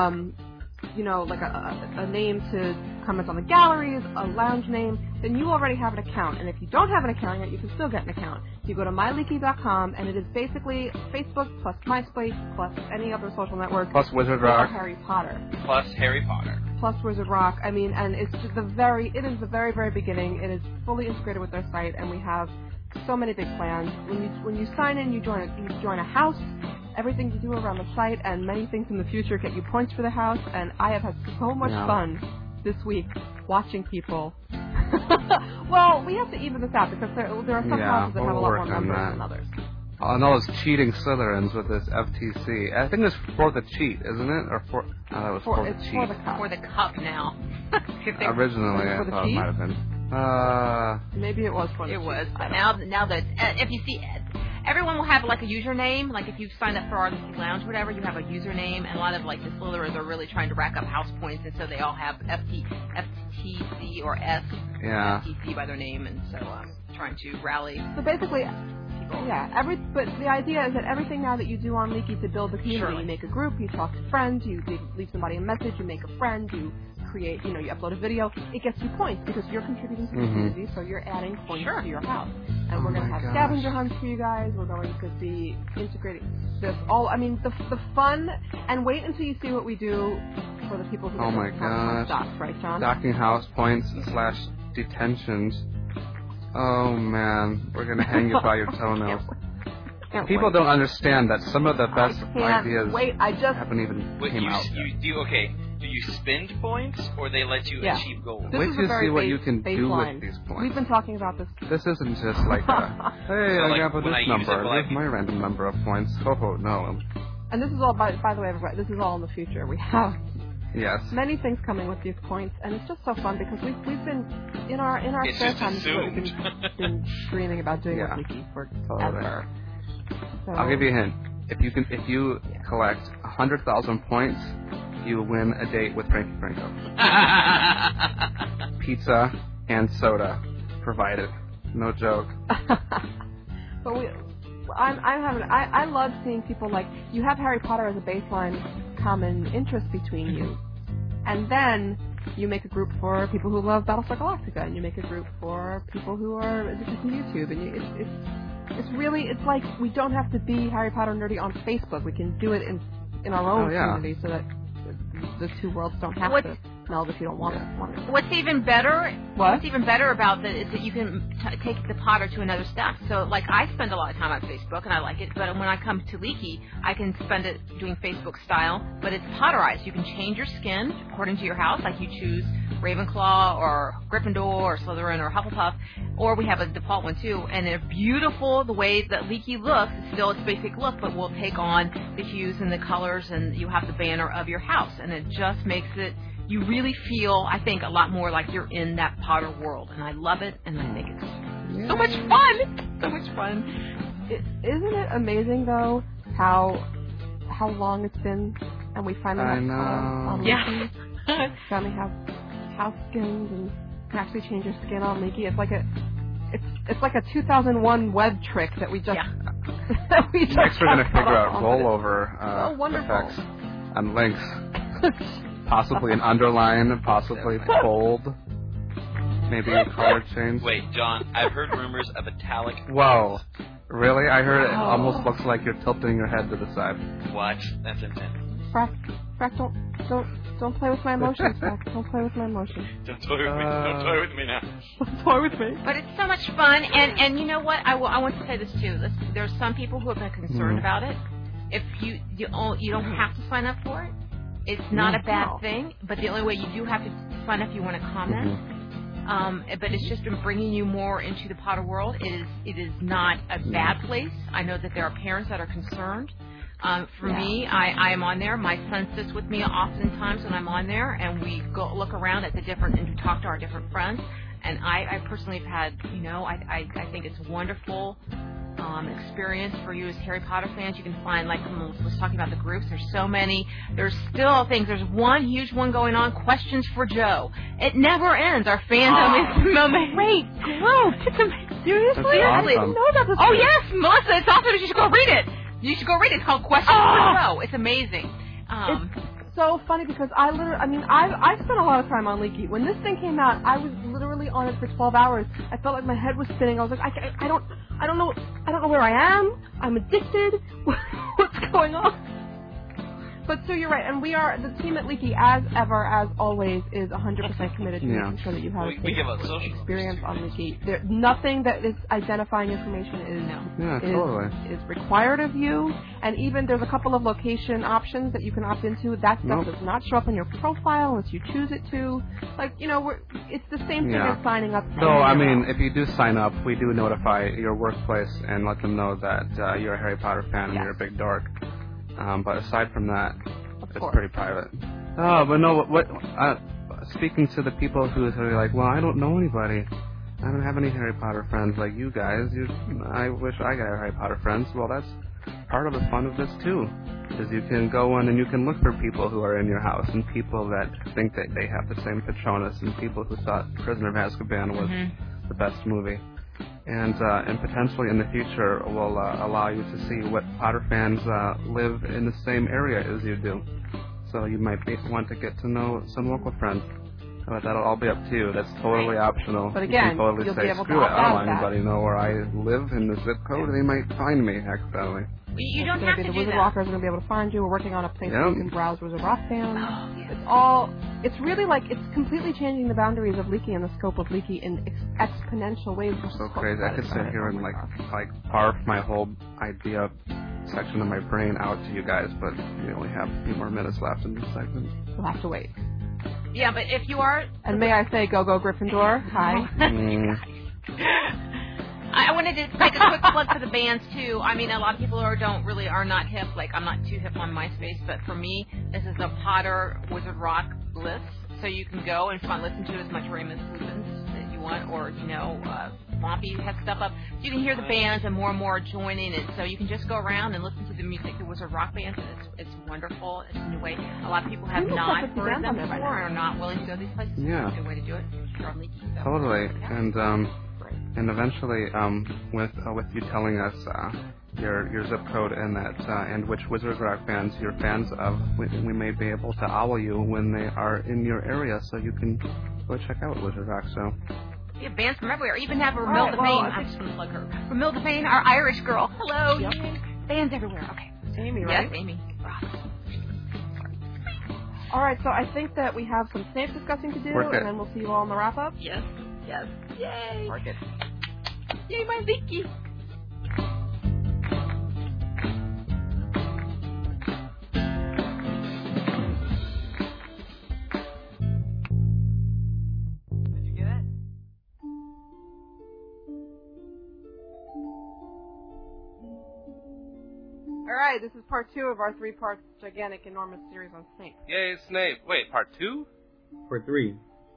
you know, like a name to comment on the galleries, a lounge name, then you already have an account. And if you don't have an account yet, you can still get an account. You go to myleaky.com, and it is basically Facebook plus MySpace plus any other social network. Plus Wizard plus Rock. Harry Potter. Plus Harry Potter. Plus Wizard Rock. I mean, and it's just it is the very, very beginning. It is fully integrated with their site, and we have so many big plans. When you sign in, you join a house. Everything you do around the site, and many things in the future get you points for the house. And I have had so much fun this week watching people. Well, we have to even this out because there are some houses that have a lot more members than others. And all those cheating Slytherins with this FTC. I think it's for the cheat, isn't it? Or for that was for the cheat. For the cup. For the cup now. Originally, I thought it might have been. Maybe it was for the cheat. It was. But now that if you see, everyone will have like a username. Like if you've signed up for our Leaky Lounge, whatever, you have a username. And a lot of like the Slytherins are really trying to rack up house points, and so they all have FTC or S. Yeah. FTC by their name, and so trying to rally. So basically, but the idea is that everything now that you do on Leaky to build the community, you make a group, you talk to friends, you leave somebody a message, you make a friend, you create, you upload a video, it gets you points because you're contributing to the community, so you're adding points to your house. And we're going to have scavenger hunts for you guys, we're going to be integrating this all, I mean, the fun, and wait until you see what we do for the people who have stocks, right, John? Stocking house points / detentions. Oh man, we're gonna hang you by your toenails. People don't understand that some of the best ideas haven't even came out. Do you spend points or they let you achieve goals? Wait till you see what you can do with these points. We've been talking about this. This isn't just like hey, I got this number. Here's my random number of points. Oh no. And this is all, by the way, everybody, this is all in the future. We have many things coming with these points, and it's just so fun because we've been in our spare time. We've been dreaming about doing with Leaky for ever. So, I'll give you a hint. If you collect 100,000 points, you win a date with Frankie Franco. Pizza and soda provided. No joke. But I love seeing people like you have Harry Potter as a baseline common interest between you, and then you make a group for people who love Battlestar Galactica, and you make a group for people who are addicted to YouTube, and it's like we don't have to be Harry Potter nerdy on Facebook. We can do it in our own community, so that the two worlds don't have to meld if you don't want it. What's even better? What's even better about that is that you can take the Potter to another step. So, like, I spend a lot of time on Facebook, and I like it. But when I come to Leaky, I can spend it doing Facebook style, but it's Potterized. You can change your skin according to your house. Like, you choose Ravenclaw or Gryffindor or Slytherin or Hufflepuff, or we have a default one too. And they're beautiful. The way that Leaky looks, it's still its basic look, but we'll take on the hues and the colors, and you have the banner of your house, and it just makes it. You really feel, I think, a lot more like you're in that Potter world, and I love it, and I think it's so much fun. So much fun. Isn't it amazing though how long it's been, and we finally have finally have house skins and can actually change your skin on Leaky. It's like a 2001 web trick that we just Next we're gonna figure out rollover effects and links. Possibly an underline, possibly bold. maybe a color change. Wait, John, I've heard rumors of metallic. Whoa. Really? I heard it almost looks like you're tilting your head to the side. What? That's intense. Frack, don't play with my emotions, Frack. Don't play with my emotions. Don't toy with me. Don't toy with me now. Don't toy with me. But it's so much fun, and you know what? I want to say this too. There's some people who have been concerned about it. If you don't have to sign up for it. It's not a bad thing, but the only way you do have to sign up if you want to comment. But it's just been bringing you more into the Potter world. It is not a bad place. I know that there are parents that are concerned. For me, I am on there. My son sits with me oftentimes when I'm on there, and we go look around at the different and talk to our different friends. And I personally have had, I think it's a wonderful experience for you as Harry Potter fans. You can find, like Melissa was talking about the groups, there's so many. There's still things. There's one huge one going on, Questions for Joe. It never ends. Our fandom is a great group. Seriously? I didn't know that was yes, Melissa, it's awesome. You should go read it. You should go read it. It's called Questions for Joe. It's amazing. It's so funny because I spent a lot of time on Leaky. When this thing came out, I was literally on it for 12 hours. I felt like my head was spinning. I was like, I don't know where I am. I'm addicted. What's going on? But Sue, you're right, and we are the team at Leaky, as ever, as always, is 100% committed to making sure that you have a experience on Leaky. Nothing that is identifying information is required of you, and even there's a couple of location options that you can opt into. That stuff does not show up in your profile unless you choose it to. It's the same thing as signing up. So, I mean, if you do sign up, we do notify your workplace and let them know that you're a Harry Potter fan and you're a big dork. But aside from that, it's pretty private. Oh, but no, speaking to the people who are like, well, I don't know anybody. I don't have any Harry Potter friends like you guys. I wish I got Harry Potter friends. Well, that's part of the fun of this, too, is you can go in and you can look for people who are in your house and people that think that they have the same Patronus and people who thought Prisoner of Azkaban was the best movie. And potentially in the future will allow you to see what Potter fans live in the same area as you do. So you might want to get to know some local friends. But that'll all be up to you. That's totally optional. But again, you can totally you'll say, be able to screw it, opt I don't out want of that. anybody to know where I live in the zip code. They might find me accidentally. You don't have to do that. The Wizard Rockers are going to be able to find you. We're working on a place where you can browse Wizard Rock fans. It's really it's completely changing the boundaries of Leaky and the scope of Leaky in exponential ways. So crazy. I could sit here and barf my whole idea section of my brain out to you guys, but we only have a few more minutes left in this segment. We'll have to wait. Yeah, but if you are... And may I say, go Gryffindor. Hi. I wanted to take a quick plug for the bands, too. I mean, a lot of people are not hip. Like, I'm not too hip on MySpace, but for me, this is a Potter Wizard Rock list. So you can go and listen to as much Remus Lupin as you want, or, Swampy has stuff up. So you can hear the bands and more joining it. So you can just go around and listen to the music, the Wizard Rock bands, and it's wonderful. It's a new way. A lot of people have not heard them before and are not willing to go to these places. Yeah. It's a good way to do it. You're on Leaky, so. Totally. And eventually, with you telling us your zip code and that and which Wizard Rock bands you're fans of, we may be able to owl you when they are in your area, so you can go check out Wizard Rock. So. We have bands from everywhere. Even have Romilda Vane. I'm just going to plug her. Romilda Vane, our Irish girl. Hello. Yep. Bands everywhere. Okay. Amy, right? Yes, Amy. All right, so I think that we have some Snape discussing to do, and then we'll see you all in the wrap-up. Yes. Yay. Mark it. Yay, my Leaky. Alright, this is part 2 of our 3-part gigantic, enormous series on Snape. Yay, Snape. Wait, part 2? Or 3.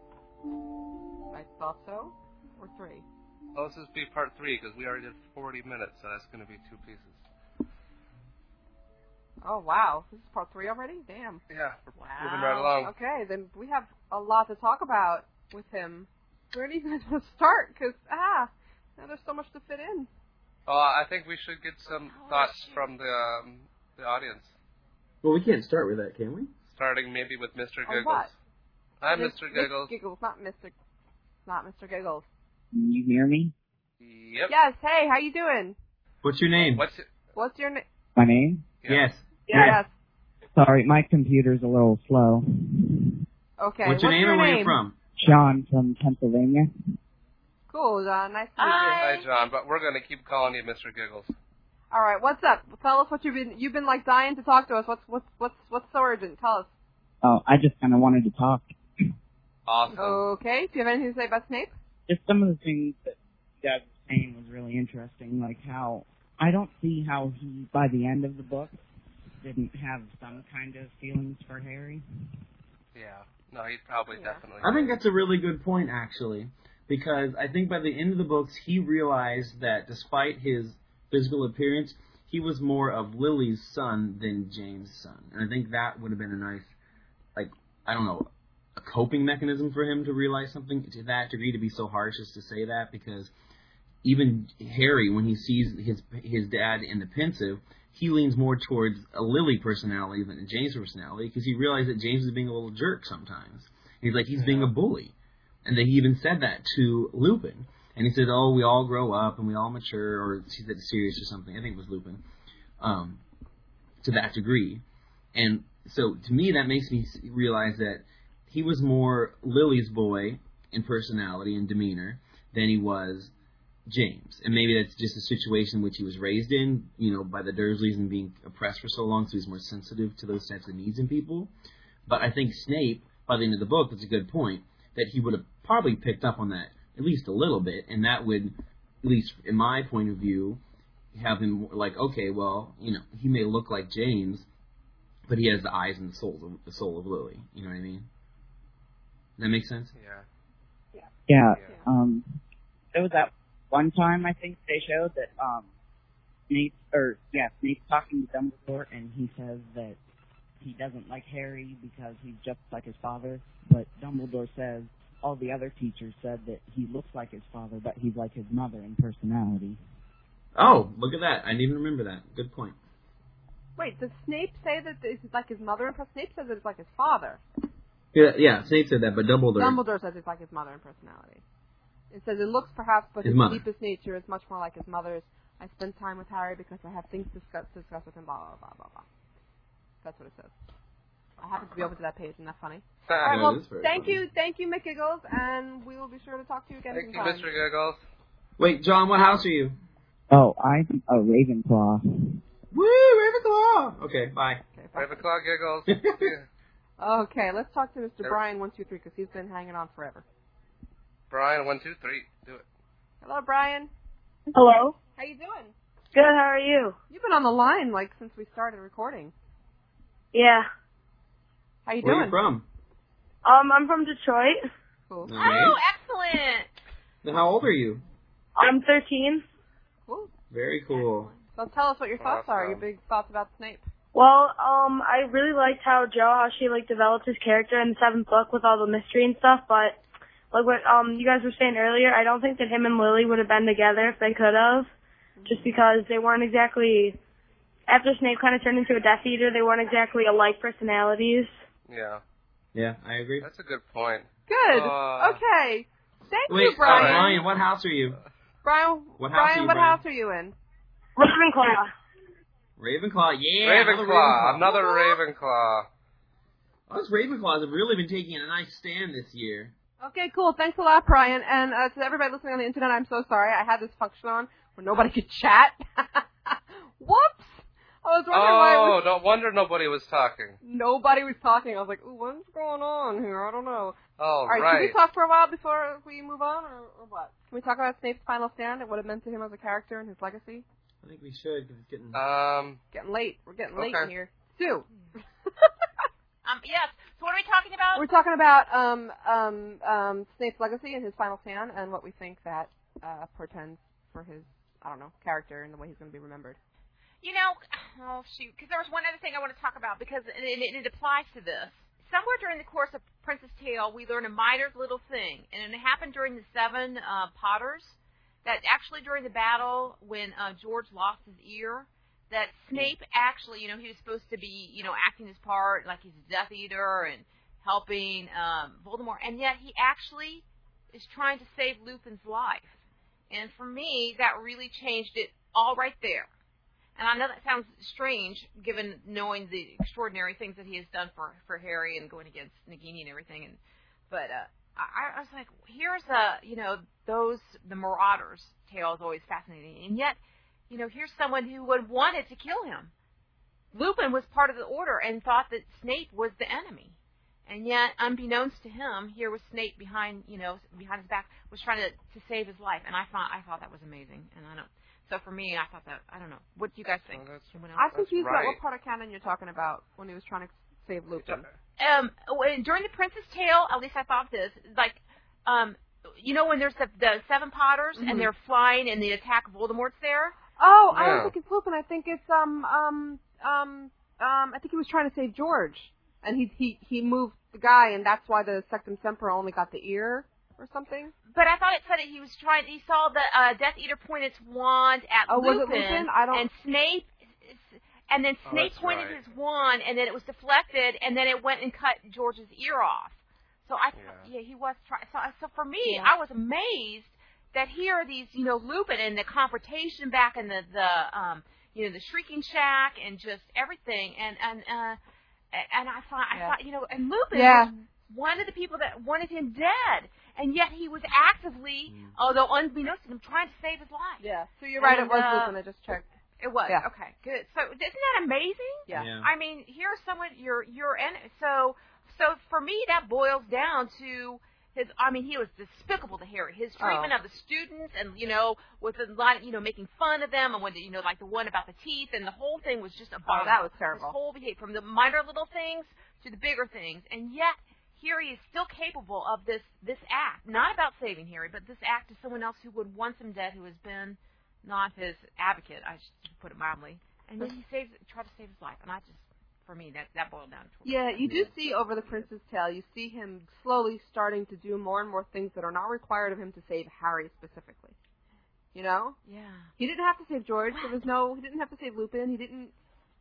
I thought so. Or 3. Oh, this is be part 3, because we already did 40 minutes, so that's going to be 2 pieces. Oh, wow. This is part 3 already? Damn. Yeah, we're moving right along. Okay, then we have a lot to talk about with him. Where do you guys want to start? Because, there's so much to fit in. I think we should get some thoughts from the audience. Well, we can't start with that, can we? Starting maybe with Mr. Giggles. What? I'm Mr. Giggles. Giggles, not Mr. It's not Mr. Giggles. Can you hear me? Yep. Yes. Hey, how you doing? What's your name? What's your name? My name? Yes. Yes. Sorry, my computer's a little slow. Okay. What's your name and where are you from? Sean from Pennsylvania. Cool, John. Nice to meet you. Hi, John, but we're going to keep calling you Mr. Giggles. All right, what's up? Tell us what you've been like dying to talk to us. What's so urgent? Tell us. Oh, I just kind of wanted to talk. Awesome. Okay. Do you have anything to say about Snape? Just some of the things that you guys were saying was really interesting, like how I don't see how he, by the end of the book, didn't have some kind of feelings for Harry. Yeah. No, he's probably definitely. I think that's a really good point, actually, because I think by the end of the books, he realized that despite his physical appearance, he was more of Lily's son than James' son. And I think that would have been a nice, a coping mechanism for him to realize something to that degree, to be so harsh as to say that, because even Harry, when he sees his dad in the Pensive, he leans more towards a Lily personality than a James personality, because he realized that James is being a little jerk sometimes. He's being a bully. And then he even said that to Lupin. And he said, oh, we all grow up and we all mature, or he said Sirius or something. I think it was Lupin. To that degree. And so to me, that makes me realize that he was more Lily's boy in personality and demeanor than he was James. And maybe that's just a situation which he was raised in, by the Dursleys and being oppressed for so long, so he's more sensitive to those types of needs in people. But I think Snape, by the end of the book, that's a good point, that he would have probably picked up on that at least a little bit, and that would, at least in my point of view, have him like, okay, well, he may look like James, but he has the eyes and the soul of Lily. You know what I mean? Does that make sense? Yeah. There was that one time, I think, they showed that Snape's talking to Dumbledore, and he says that he doesn't like Harry because he's just like his father, but Dumbledore says all the other teachers said that he looks like his father, but he's like his mother in personality. Oh, look at that. I didn't even remember that. Good point. Wait, does Snape say that it's like his mother in personality? Snape says that it's like his father. Yeah, Snape said that, but Dumbledore says it's like his mother in personality. It says it looks perhaps, but his deepest nature is much more like his mother's. I spend time with Harry because I have things to discuss with him, blah, blah, blah, blah, blah. That's what it says. I happen to be over to that page. Isn't that funny? All right, well, thank you, McGiggles, and we will be sure to talk to you again Thank you, sometime. Mr. Giggles. Wait, John, what house are you? Oh, I'm a Ravenclaw. Woo, Ravenclaw! Okay, bye. Ravenclaw Giggles. Okay, let's talk to Mr. Brian 123 because he's been hanging on forever. Brian 123, do it. Hello, Brian. Hello. How you doing? Good. How are you? You've been on the line since we started recording. Yeah. How you Where doing? are you from? I'm from Detroit. Cool. Okay. Oh, excellent. Then how old are you? I'm 13. Cool. Very cool. So tell us what your thoughts are. Your big thoughts about Snape. Well, I really liked how Josh developed his character in the 7th book with all the mystery and stuff, but like what you guys were saying earlier, I don't think that him and Lily would have been together if they could have, just because they weren't exactly, after Snape kind of turned into a Death Eater, they weren't exactly alike personalities. Yeah. Yeah, I agree. That's a good point. Good. Okay. Thank Wait, you, Brian. Brian, what house are you? Brian, What house are you, what Brian? house are you in? Ravenclaw. Ravenclaw, yeah. Ravenclaw, another Ravenclaw. Us Ravenclaws have really been taking a nice stand this year. Okay, cool. Thanks a lot, Brian. And to everybody listening on the internet, I'm so sorry. I had this function on where nobody could chat. Whoops! I was wondering why no wonder nobody was talking. nobody was talking. I was like, ooh, what's going on here? I don't know. All right, right. Can we talk for a while before we move on, or what? Can we talk about Snape's final stand and what it meant to him as a character and his legacy? I think we should, because it's getting... Getting late. We're getting late Okay. in here. Sue. Yes. So what are we talking about? We're talking about Snape's legacy and his final stand and what we think that portends for his, character and the way he's going to be remembered. Because there was one other thing I want to talk about, because it applies to this. Somewhere during the course of Princess Tale, we learn a minor little thing, and it happened during the 7 Potters, that actually during the battle, when George lost his ear, that Snape actually, he was supposed to be, acting his part, like he's a Death Eater and helping Voldemort, and yet he actually is trying to save Lupin's life. And for me, that really changed it all right there. And I know that sounds strange, given knowing the extraordinary things that he has done for Harry and going against Nagini and everything. But I was like, here's the Marauders tale is always fascinating. And yet, here's someone who would wanted to kill him. Lupin was part of the Order and thought that Snape was the enemy. And yet, unbeknownst to him, here was Snape behind his back, was trying to save his life. And I thought that was amazing. And so for me, I thought that, I don't know. What do you guys think? I'm confused about what part of canon you're talking about when he was trying to save Lupin. During the Prince's Tale, at least I thought this, like, when there's the Seven Potters and they're flying and the attack of Voldemort's there. Oh, I don't think it's Lupin. I think it's I think he was trying to save George, and he moved the guy, and that's why the Sectum Sempra only got the ear or something. But I thought it said that he saw the Death Eater point its wand at Lupin. Was it Lupin? And Snape, and then Snape pointed his wand, and then it was deflected, and then it went and cut George's ear off. So I thought, he was trying. So for me, I was amazed that here are these, Lupin and the confrontation back in the Shrieking Shack and just everything, and I thought, and Lupin was one of the people that wanted him dead, and yet he was actively, although unbeknownst to him, trying to save his life. Yeah. So you're right, it was Lupin. I just checked. It was. Yeah. Okay, good. So isn't that amazing? Yeah. I mean, here's someone so for me that boils down to he was despicable to Harry. His treatment of the students and, with a lot of, making fun of them and when, like the one about the teeth and the whole thing was just abominable. That was terrible. His whole behavior, from the minor little things to the bigger things. And yet, here he is still capable of this act. Not about saving Harry, but this act to someone else who would want him dead, who has been not his advocate, I should put it mildly. And then he tried to save his life. And for me, that boiled down to it. Yeah, you do see over the Prince's Tale, you see him slowly starting to do more and more things that are not required of him to save Harry specifically. Yeah. He didn't have to save George. He didn't have to save Lupin. He didn't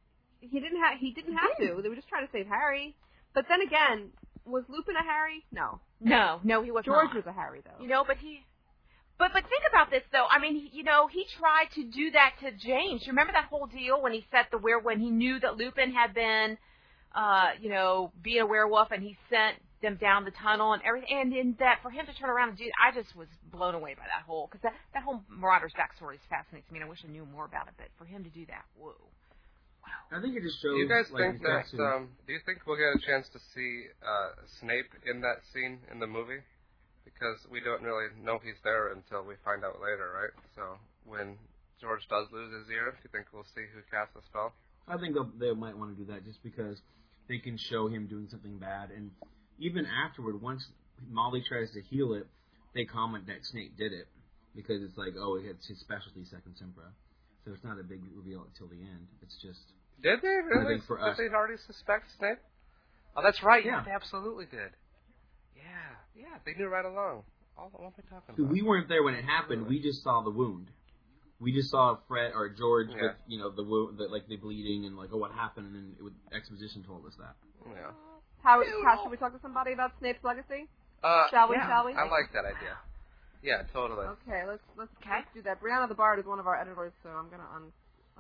have to. They were just trying to save Harry. But then again, was Lupin a Harry? No. No, he was George not. was a Harry, though. But think about this, though. I mean, he tried to do that to James. You remember that whole deal when he when he knew that Lupin had been, being a werewolf, and he sent them down the tunnel and everything. And in that, for him to turn around and do, I just was blown away by that whole, because that whole Marauder's backstory fascinates me, and I wish I knew more about it. But for him to do that, whoa. Wow. I think it just shows. Do you guys think that? Do you think we'll get a chance to see Snape in that scene in the movie? Because we don't really know he's there until we find out later, right? So when George does lose his ear, do you think we'll see who cast the spell? I think they might want to do that just because they can show him doing something bad. And even afterward, once Molly tries to heal it, they comment that Snape did it because it's like, it's his specialty, Sectum Sempra. So it's not a big reveal until the end. It's just... Did they really? For us. Did they already suspect Snape? Oh, that's right. Yeah. They absolutely did. Yeah, they knew right along. What am I talking about? We weren't there when it happened. We just saw the wound. We just saw Fred or George with the wound, the bleeding and what happened, and then exposition told us that. Yeah. How should we talk to somebody about Snape's legacy? Shall we? I like that idea. Yeah, totally. Okay, let's do that. Brianna the Bard is one of our editors, so I'm gonna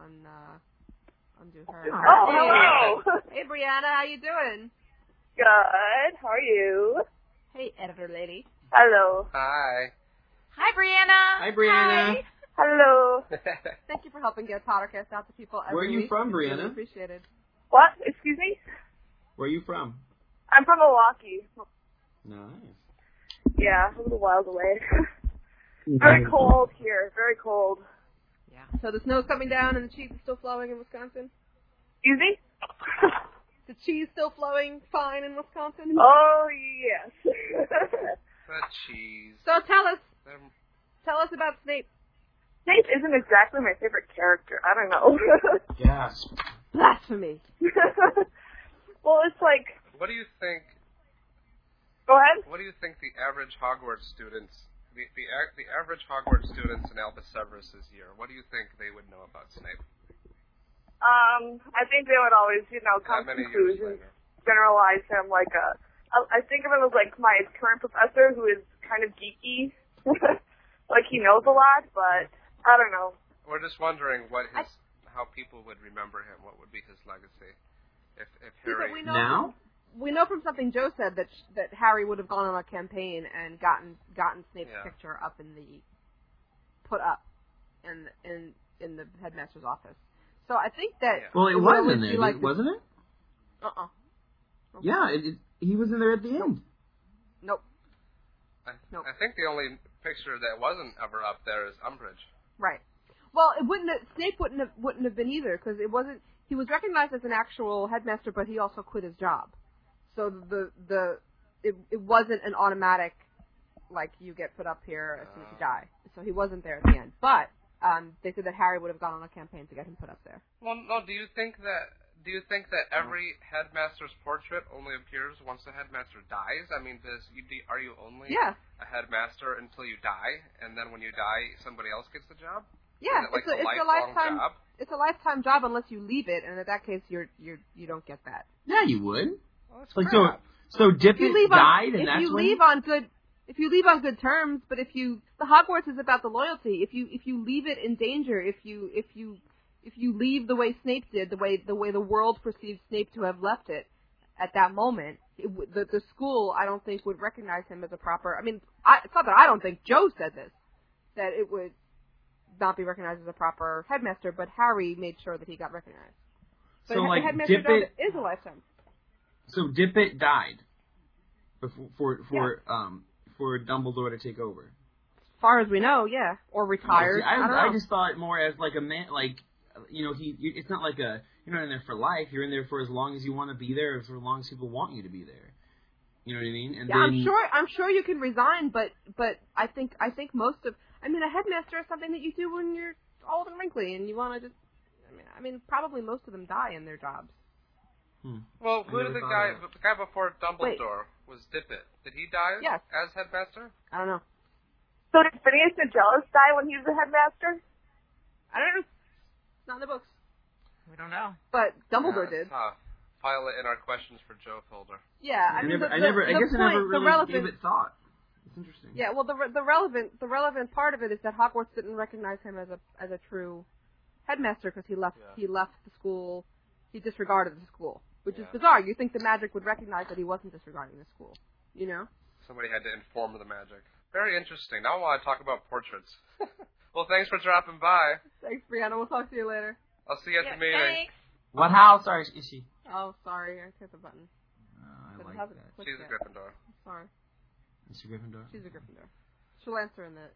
undo her. Oh, hello. Hey, Brianna, how you doing? Good. How are you? Hey, editor lady. Hello. Hi. Hi, Brianna. Hi, Brianna. Hi. Hello. Thank you for helping get Pottercast out to people every Where are you week. from, Brianna? Really appreciate it. What? Excuse me? Where are you from? I'm from Milwaukee. Nice. Yeah, a little while away. Very cold here. Very cold. Yeah. So the snow's coming down and the cheese is still flowing in Wisconsin? Excuse me? The cheese still flowing fine in Wisconsin? Oh, yes. The cheese. So tell us about Snape. Snape isn't exactly my favorite character. I don't know. Yes. Blasphemy. Well, it's like... What do you think... Go ahead. What do you think the average Hogwarts students... The average Hogwarts students in Albus Severus's year, what do you think they would know about Snape? I think they would always, come to conclusions, generalize him like I think of him as like my current professor who is kind of geeky. Like he knows a lot, but I don't know. We're just wondering how people would remember him. What would be his legacy if Harry? We know from something Joe said that Harry would have gone on a campaign and gotten Snape's picture put up in the headmaster's office. So I think that it was in there, wasn't it? Okay. Yeah, he was in there at the end. Nope. I think the only picture that wasn't ever up there is Umbridge. Right. Well, Snape wouldn't have been either, because it wasn't. He was recognized as an actual headmaster, but he also quit his job. So it wasn't an automatic, like, you get put up here as soon as you die. So he wasn't there at the end. But they said that Harry would have gone on a campaign to get him put up there. Well, no. Do you think that every headmaster's portrait only appears once the headmaster dies? I mean, are you only a headmaster until you die, and then when you die, somebody else gets the job? Yeah, Is it like it's a lifetime job. It's a lifetime job unless you leave it, and in that case, you don't get that. Yeah, you would. Well, that's like crap. so Dippet died, and that's when. If you leave on good terms, but the Hogwarts is about the loyalty. If you leave it in danger, if you leave the way Snape did, the way the world perceives Snape to have left it at that moment, the school I don't think would recognize him as a proper. I mean, it's not that I don't think Joe said this, that it would not be recognized as a proper headmaster, but Harry made sure that he got recognized. But So, like, the headmaster job Dippet is a lifetime. So Dippet died for Dumbledore to take over. As far as we know, yeah, or retired. I just thought more as like a man, like it's not like you're not in there for life. You're in there for as long as you want to be there, or for as long as people want you to be there. You know what I mean? And then, I'm sure you can resign, but I think most of a headmaster is something that you do when you're old and wrinkly and you want to just. I mean, probably most of them die in their jobs. Well, who did the guy before Dumbledore was Dippet? Did he die as headmaster? I don't know. So did Phineas Nigellus die when he was the headmaster? I don't know. It's not in the books. We don't know. But Dumbledore did. File it in our questions for Joe folder. Yeah, I never really gave it thought. It's interesting. Yeah, well, the relevant part of it is that Hogwarts didn't recognize him as a true headmaster because he left the school. He disregarded the school, which is bizarre. You think the magic would recognize that he wasn't disregarding the school, you know? Somebody had to inform the magic. Very interesting. Now I want to talk about portraits. Well, thanks for dropping by. Thanks, Brianna. We'll talk to you later. I'll see you at the meeting. Thanks. What house is she? Oh, sorry. I hit the button. I like that. She's a Gryffindor. Sorry. Is she Gryffindor? She's a Gryffindor. She'll answer in the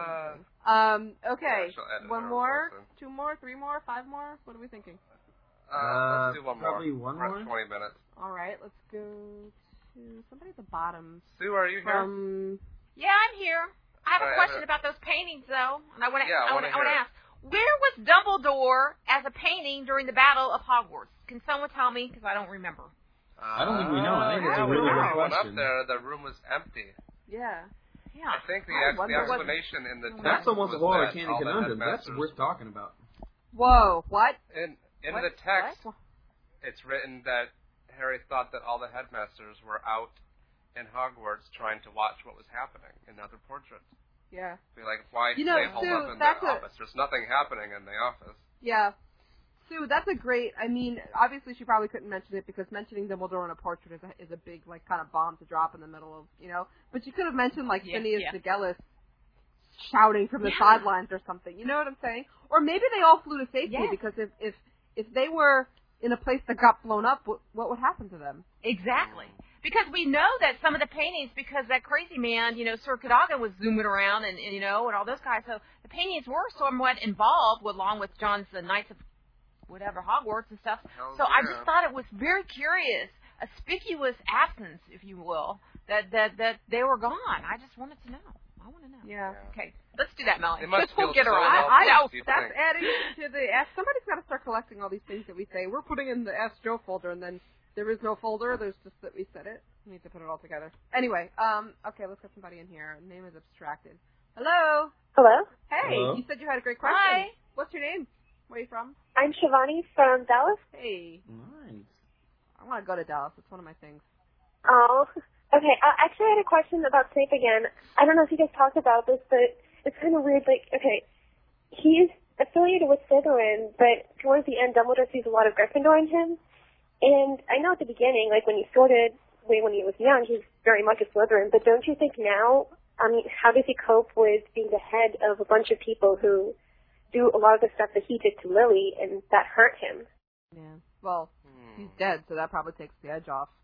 thing. Okay. One more? Two more? Three more? Five more? What are we thinking? Let's do one more. Probably one more. 20 minutes. All right, let's go to somebody at the bottom. Sue, are you here? Yeah, I'm here. I have a question about those paintings, though, and I want to ask: where was Dumbledore as a painting during the Battle of Hogwarts? Can someone tell me? Because I don't remember. I don't think we know. I think it's a really good question. Up there, the room was empty. Yeah. I think the explanation in the text that's almost a whole was Arcana Conundrum. That's worth talking about. Whoa, what? In the text, it's written that Harry thought that all the headmasters were out in Hogwarts trying to watch what was happening in other portraits. Yeah. Be like, why stay holed up in the office? There's nothing happening in the office. Yeah. Sue, that's a great, obviously she probably couldn't mention it because mentioning Dumbledore in a portrait is a big, like, kind of bomb to drop in the middle of, but you could have mentioned, like, Phineas Nigellus shouting from the sidelines or something. You know what I'm saying? Or maybe they all flew to safety because if they were in a place that got blown up, what would happen to them? Exactly. Because we know that some of the paintings, because that crazy man, Sir Cadogan was zooming around and all those guys, so the paintings were somewhat involved along with John's the Knights of whatever, Hogwarts and stuff. I just thought it was very curious, a conspicuous absence, if you will, that they were gone. I just wanted to know. I want to know. Yeah. Okay. Let's do that, Melanie. Let's get her on. I know. That's adding to the Ask. Somebody's got to start collecting all these things that we say. We're putting in the Ask Joe folder, and then there is no folder. There's just that we said it. We need to put it all together. Anyway, okay, let's get somebody in here. Name is abstracted. Hello. Hello. Hey, Hello. You said you had a great question. Hi. What's your name? Where are you from? I'm Shivani from Dallas. Hey. Nice. I want to go to Dallas. It's one of my things. Oh, Okay, actually I had a question about Snape again. I don't know if you guys talked about this, but it's kind of weird. Like, okay, he's affiliated with Slytherin, but towards the end, Dumbledore sees a lot of Gryffindor in him. And I know at the beginning, like when he started, when he was young, he's very much a Slytherin. But don't you think now, I mean, how does he cope with being the head of a bunch of people who do a lot of the stuff that he did to Lily, and that hurt him? Yeah. Well, he's dead, so that probably takes the edge off.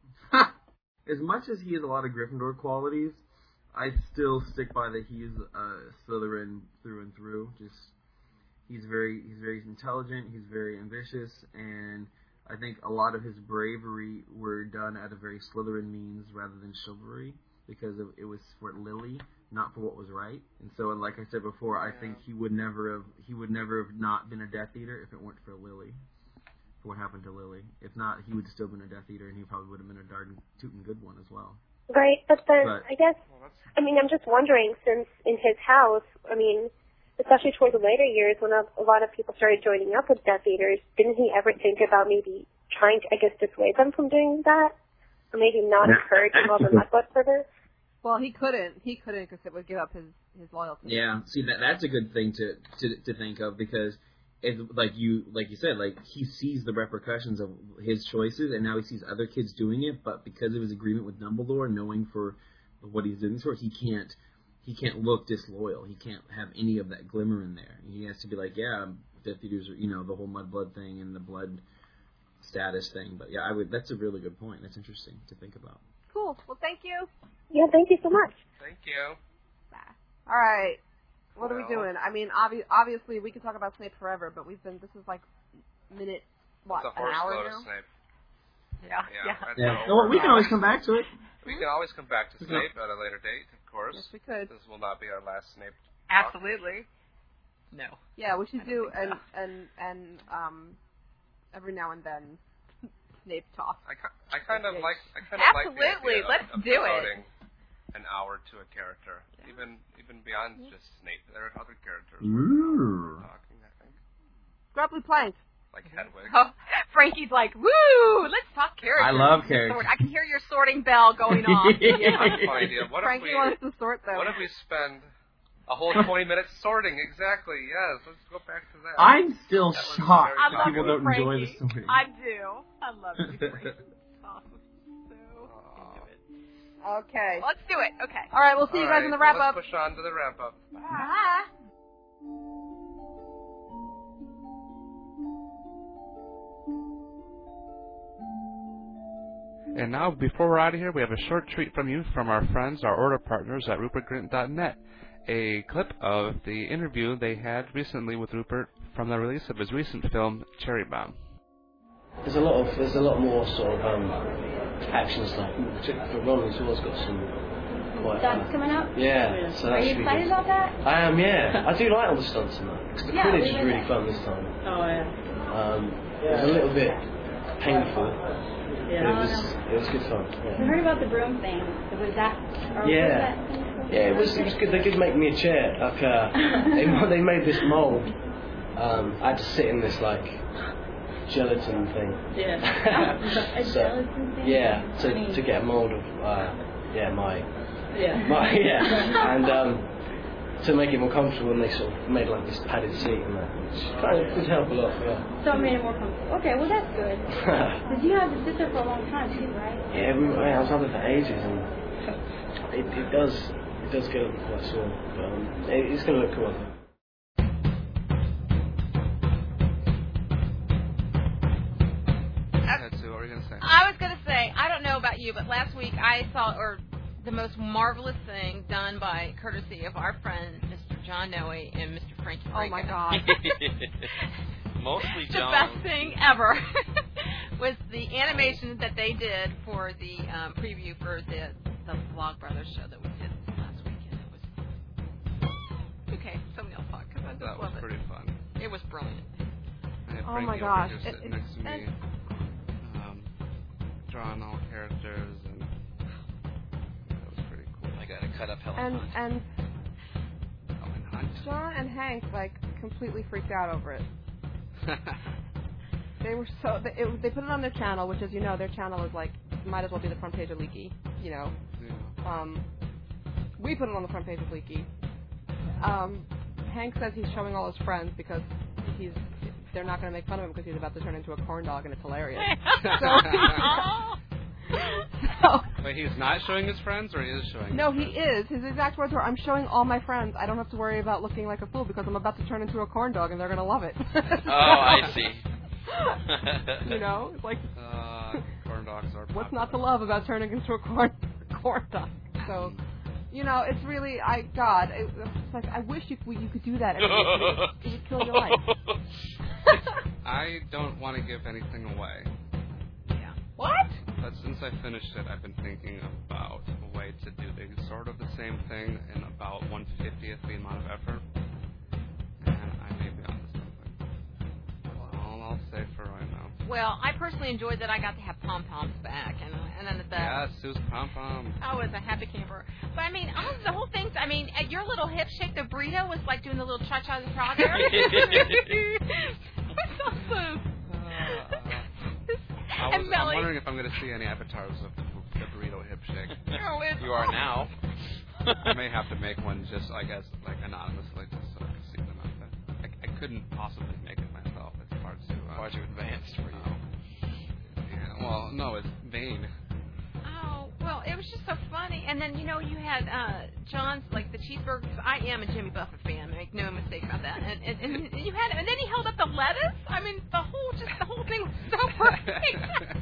As much as he has a lot of Gryffindor qualities, I still stick by that he's Slytherin through and through. He's very intelligent, he's very ambitious, and I think a lot of his bravery were done out of very Slytherin means rather than chivalry, because it was for Lily, not for what was right. And so, like I said before, I think he would never have not been a Death Eater if it weren't for Lily. For what happened to Lily. If not, he would have still been a Death Eater, and he probably would have been a darn tootin' good one as well. Right, but then I guess, I mean, I'm just wondering, since in his house, I mean, especially towards the later years when a lot of people started joining up with Death Eaters, didn't he ever think about maybe trying to, I guess, dissuade them from doing that? Or maybe not encourage all the mudblood further? Well, he couldn't because it would give up his loyalty. Yeah, see, that's a good thing to think of, because if, like you said, like he sees the repercussions of his choices, and now he sees other kids doing it, but because of his agreement with Dumbledore, knowing for what he's doing for, he can't look disloyal. He can't have any of that glimmer in there. He has to be like, yeah, Death Eaters are, the whole mudblood thing and the blood status thing. But yeah, that's a really good point. That's interesting to think about. Cool. Well, thank you. Yeah, thank you so much. Thank you. All right. What are we doing? I mean, obviously, we could talk about Snape forever, but this is like minute, what, an hour now? Snape. Yeah. Well, we can always come back to it. We can always come back to Snape at a later date, of course. Yes, we could. This will not be our last Snape talk. Absolutely. No. Yeah, we should do and every now and then Snape talk. I kind of like Absolutely. The idea Let's of do devoting an hour to a character, even beyond just Snape. There are other characters we're talking, I think. Grubbly Plank. Like Hedwig. Oh, Frankie's like, woo! Let's talk characters. I love characters. I can hear your sorting bell going off. That's a fun idea. Frankie wants to sort them. What if we spend a whole 20 minutes sorting? Exactly, yes. Let's go back to that. I'm still shocked I that love people don't Frankie. enjoy the sorting. I do. I love you, Frankie. Awesome. So into it. Okay. Let's do it. Okay. All right, we'll see you guys in the wrap-up. Let's push on to the wrap-up. Bye. And now, before we're out of here, we have a short treat from you from our friends, our order partners at rupertgrint.net. A clip of the interview they had recently with Rupert from the release of his recent film, Cherry Bomb. There's a lot more sort of action stuff. Particularly for Ron, he's always got some quite. Stunts coming up? Yeah. So Are you excited about that? I am, yeah. I do like all the stunts in that, because the Quidditch is really fun this time. Oh yeah. It was a little bit painful. Yeah. It was good fun. Yeah. I heard about the broom thing. Was that? Yeah, it was good. They did make me a chair. Like they made this mold. I had to sit in this like gelatin thing. Yeah. A gelatin thing. Yeah, to get a mold of and to make it more comfortable, and they sort of made like this padded seat and that, which kind of could help a lot. Yeah. So it made it more comfortable. Okay, well that's good. Because you had to sit there for a long time too, right? Yeah, I was on it for ages, and it does get quite sore, but it's going to look cool. That's what we're going to say. I was going to say, I don't know about you, but last week I saw the most marvelous thing done by courtesy of our friend Mr. John Noe and Mr. Frankie Franco. Oh my God. Mostly The John. best thing ever was the animation that they did for the preview for the Vlogbrothers show that we did last weekend. It was okay. Somebody else talk because I just That was love it. pretty fun. It was brilliant. I had Oh Frankie my over gosh. here sitting next to me, drawing all characters, and that was pretty cool. I got to cut up Helen Hunt. And Helen Hunt. John and Hank like completely freaked out over it. They were they put it on their channel, which, as you know, their channel is like might as well be the front page of Leaky. You know. Yeah. We put it on the front page of Leaky. Hank says he's showing all his friends because they're not going to make fun of him because he's about to turn into a corn dog and it's hilarious. Wait, he's not showing his friends, or he is showing? No, he is. His exact words were, "I'm showing all my friends. I don't have to worry about looking like a fool because I'm about to turn into a corn dog and they're going to love it." Oh, I see. You know, it's like corn dogs are. What's not to love about turning into a corn dog? So, you know, it's really it's like I wish you could do that. It would kill your life. I don't want to give anything away. Yeah. What? But since I finished it, I've been thinking about a way to do sort of the same thing in about 1/50th the amount of effort. And I may be onto something. Well, I'll say for right now. Well, I personally enjoyed that I got to have pom-poms back, and then the Sue's pom-pom. I was a happy camper. But I mean, the whole thing. I mean, at your little hip shake, the burrito was like doing the little cha-cha there. It's awesome. I'm wondering if I'm going to see any avatars of the burrito hip shake. You are now. I may have to make one just, I guess, like anonymously, just so I can see them out there. I couldn't possibly make it myself. It's far too advanced for you. Yeah, well, no, it's vain. Oh, well, it was just so funny. And then, you know, you had John's, like, the cheeseburgers. I am a Jimmy Buffett fan. Make no mistake about that. And you had, and then he held up the lettuce. I mean, the whole thing was so perfect.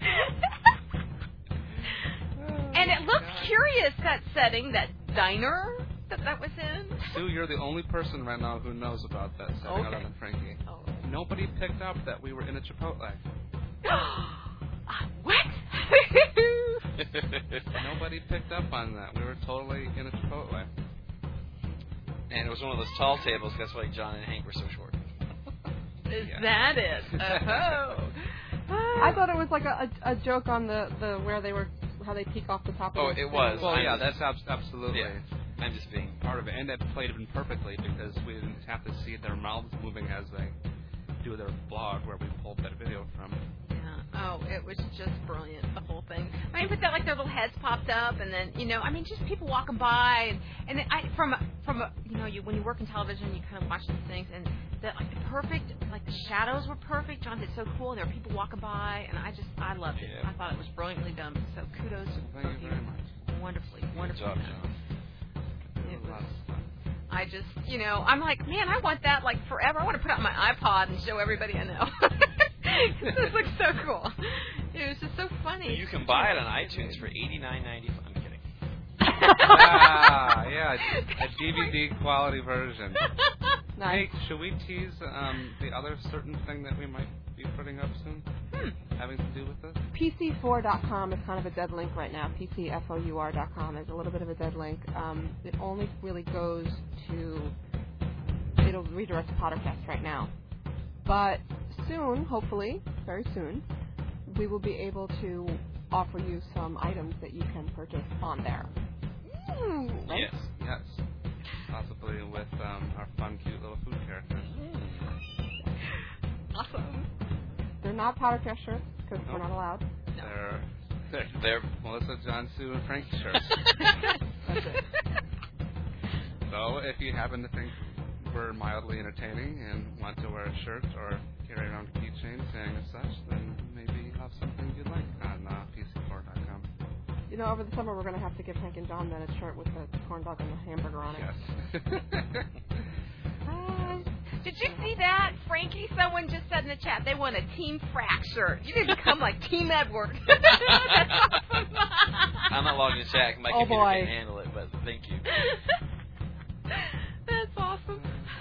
And it looked curious, that setting, that diner that was in. Sue, you're the only person right now who knows about that setting other than Frankie. Oh. Nobody picked up that we were in a Chipotle. What? Nobody picked up on that. We were totally in a Chipotle. And it was one of those tall tables. That's why John and Hank were so short. Is that it? Oh. I thought it was like a joke on the where they were, how they peek off the top of the it was. Well, yeah, that's absolutely. Yeah. I'm just being part of it. And that played in perfectly because we didn't have to see their mouths moving as they do their blog where we pulled that video from. Oh, it was just brilliant, the whole thing. I mean, but that, like, their little heads popped up, and then, you know, I mean, just people walking by, and then from you know, when you work in television, you kind of watch these things, and the shadows were perfect. John did so cool. There were people walking by, and I loved it. Yeah. I thought it was brilliantly done. So kudos to both of you. Wonderfully done. John. It was. I just, you know, I'm like, man, I want that like forever. I want to put it on my iPod and show everybody I know. This looks so cool. It was just so funny. You can buy it on iTunes for $89.95. I'm kidding. Yeah, a DVD quality version. Nice. Hey, should we tease the other certain thing that we might be putting up soon? Having to do with this? PC4.com is kind of a dead link right now. PCFOUR.com is a little bit of a dead link. It only really goes to, it'll redirect to Pottercast right now. But soon, hopefully, very soon, we will be able to offer you some items that you can purchase on there. Right? Yes. Possibly with our fun, cute little food characters. Awesome. They're not Pottercast shirts, because we're not allowed. No. They're Melissa, John, Sue, and Frank shirts. That's it. So if you happen to think we're mildly entertaining and want to wear a shirt or carry around a keychain saying as such, then maybe you have something you'd like on PC4.com. You know, over the summer we're going to have to give Hank and John then a shirt with the corn dog and the hamburger on it. Yes. Did you see that? Frankie, someone just said in the chat they want a Team Frack shirt. You need to become like Team Edward. That's awesome. I'm not logged in the chat. My computer can't handle it, but thank you. That's awesome.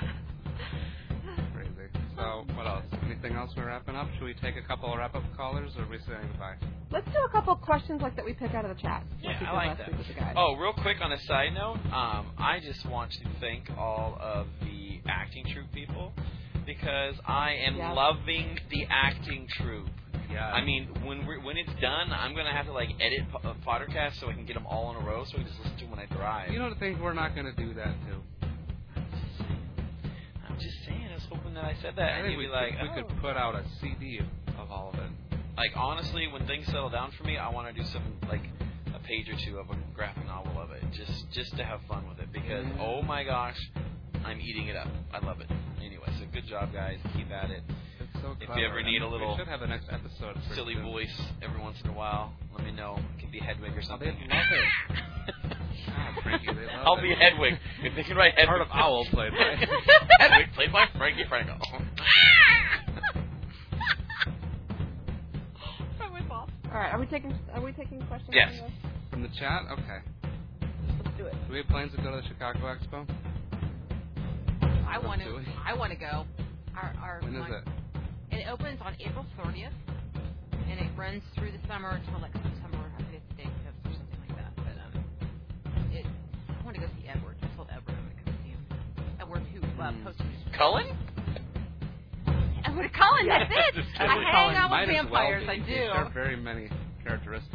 Crazy. So, what else? Anything else we're wrapping up? Should we take a couple of wrap-up callers, or are we saying goodbye? Let's do a couple of questions like that we pick out of the chat. Yeah, I like that. Oh, real quick on a side note, I just want to thank all of the acting troupe people because I am loving the acting troupe. Yeah. I mean, when it's done, I'm gonna have to like edit Pottercast so I can get them all in a row so I can just listen to them when I drive. You don't think we're not gonna do that too? just saying. I was hoping that I said that, and I think you'd be like, we could put out a CD of all of it. Like, honestly, when things settle down for me, I want to do some, like, a page or two of a graphic novel of it, just to have fun with it, because, oh my gosh, I'm eating it up. I love it. Anyway, so good job, guys. Keep at it. It's so if clever. you ever need a little we should have the next episode silly voice every once in a while, let me know. It could be Hedwig or something. They love it. Frankie, they love I'll it. be Hedwig. If they can write Hedwig. Part of Owl played by Hedwig played by Frankie Franco. All right, are we taking questions? Yes. From the chat? Okay. Let's do it. Do we have plans to go to the Chicago Expo? I want to go. When is it? It opens on April 30th, and it runs through the summer until like September 5th or something like that. But I want to go see Edward. I told Edward I'm going to come see him. Edward, who posted. Cullen? Edward Cullen, that's it. I hang out with vampires. Well, I do. There are very many characteristics.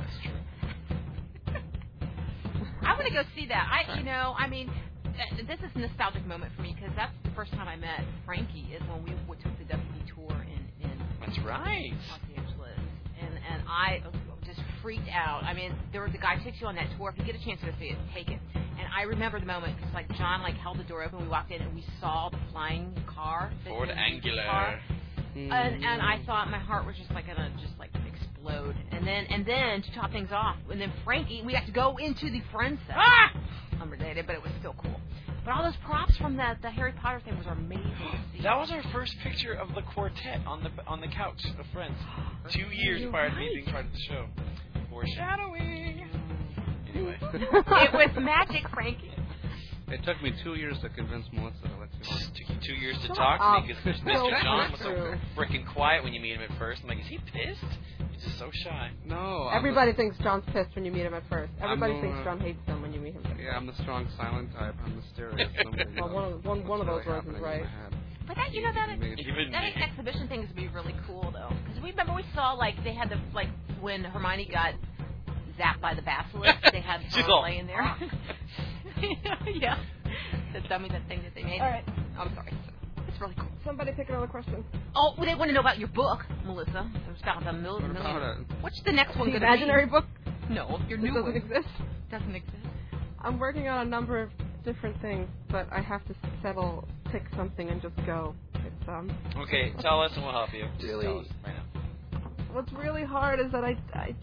I want to go see that. This is a nostalgic moment for me because that's the first time I met Frankie. Is when we took the WB tour in That's right. Los Angeles, and I just freaked out. I mean, the guy takes you on that tour. If you get a chance to go see it, take it. And I remember the moment because like John held the door open. We walked in and we saw the flying car, the Ford Angular. Car. And I thought my heart was just gonna explode. And then to top things off, and then Frankie, we got to go into the friend set. Unrelated, but it was still cool. But all those props from the Harry Potter thing was amazing to see. That was our first picture of the quartet on the couch of Friends. 2 years prior to me being part of the show. Foreshadowing. Anyway. It was magic, Frankie. It took me 2 years to convince Melissa to let you on. It took you 2 years to talk to me because Mr. John was so freaking quiet when you meet him at first. I'm like, is he pissed? He's just so shy. No. Everybody thinks John's pissed when you meet him at first. Everybody thinks John hates him when you meet him. Yeah, I'm the strong silent type. I'm mysterious. Well, one of those words is right. But that that exhibition thing is be really cool though, because we saw they had when Hermione got zapped by the basilisk, they had her laying there. Yeah, the dummy thing that they made. All right, I'm sorry. It's really cool. Somebody pick another question. Oh, they want to know about your book, Melissa. It's about the million. What's the next one going to be? Imaginary book? No, your new doesn't one. exist. Doesn't exist. I'm working on a number of different things, but I have to pick something and just go. It's Okay, tell us and we'll help you. Just really, tell us right now. What's really hard is that I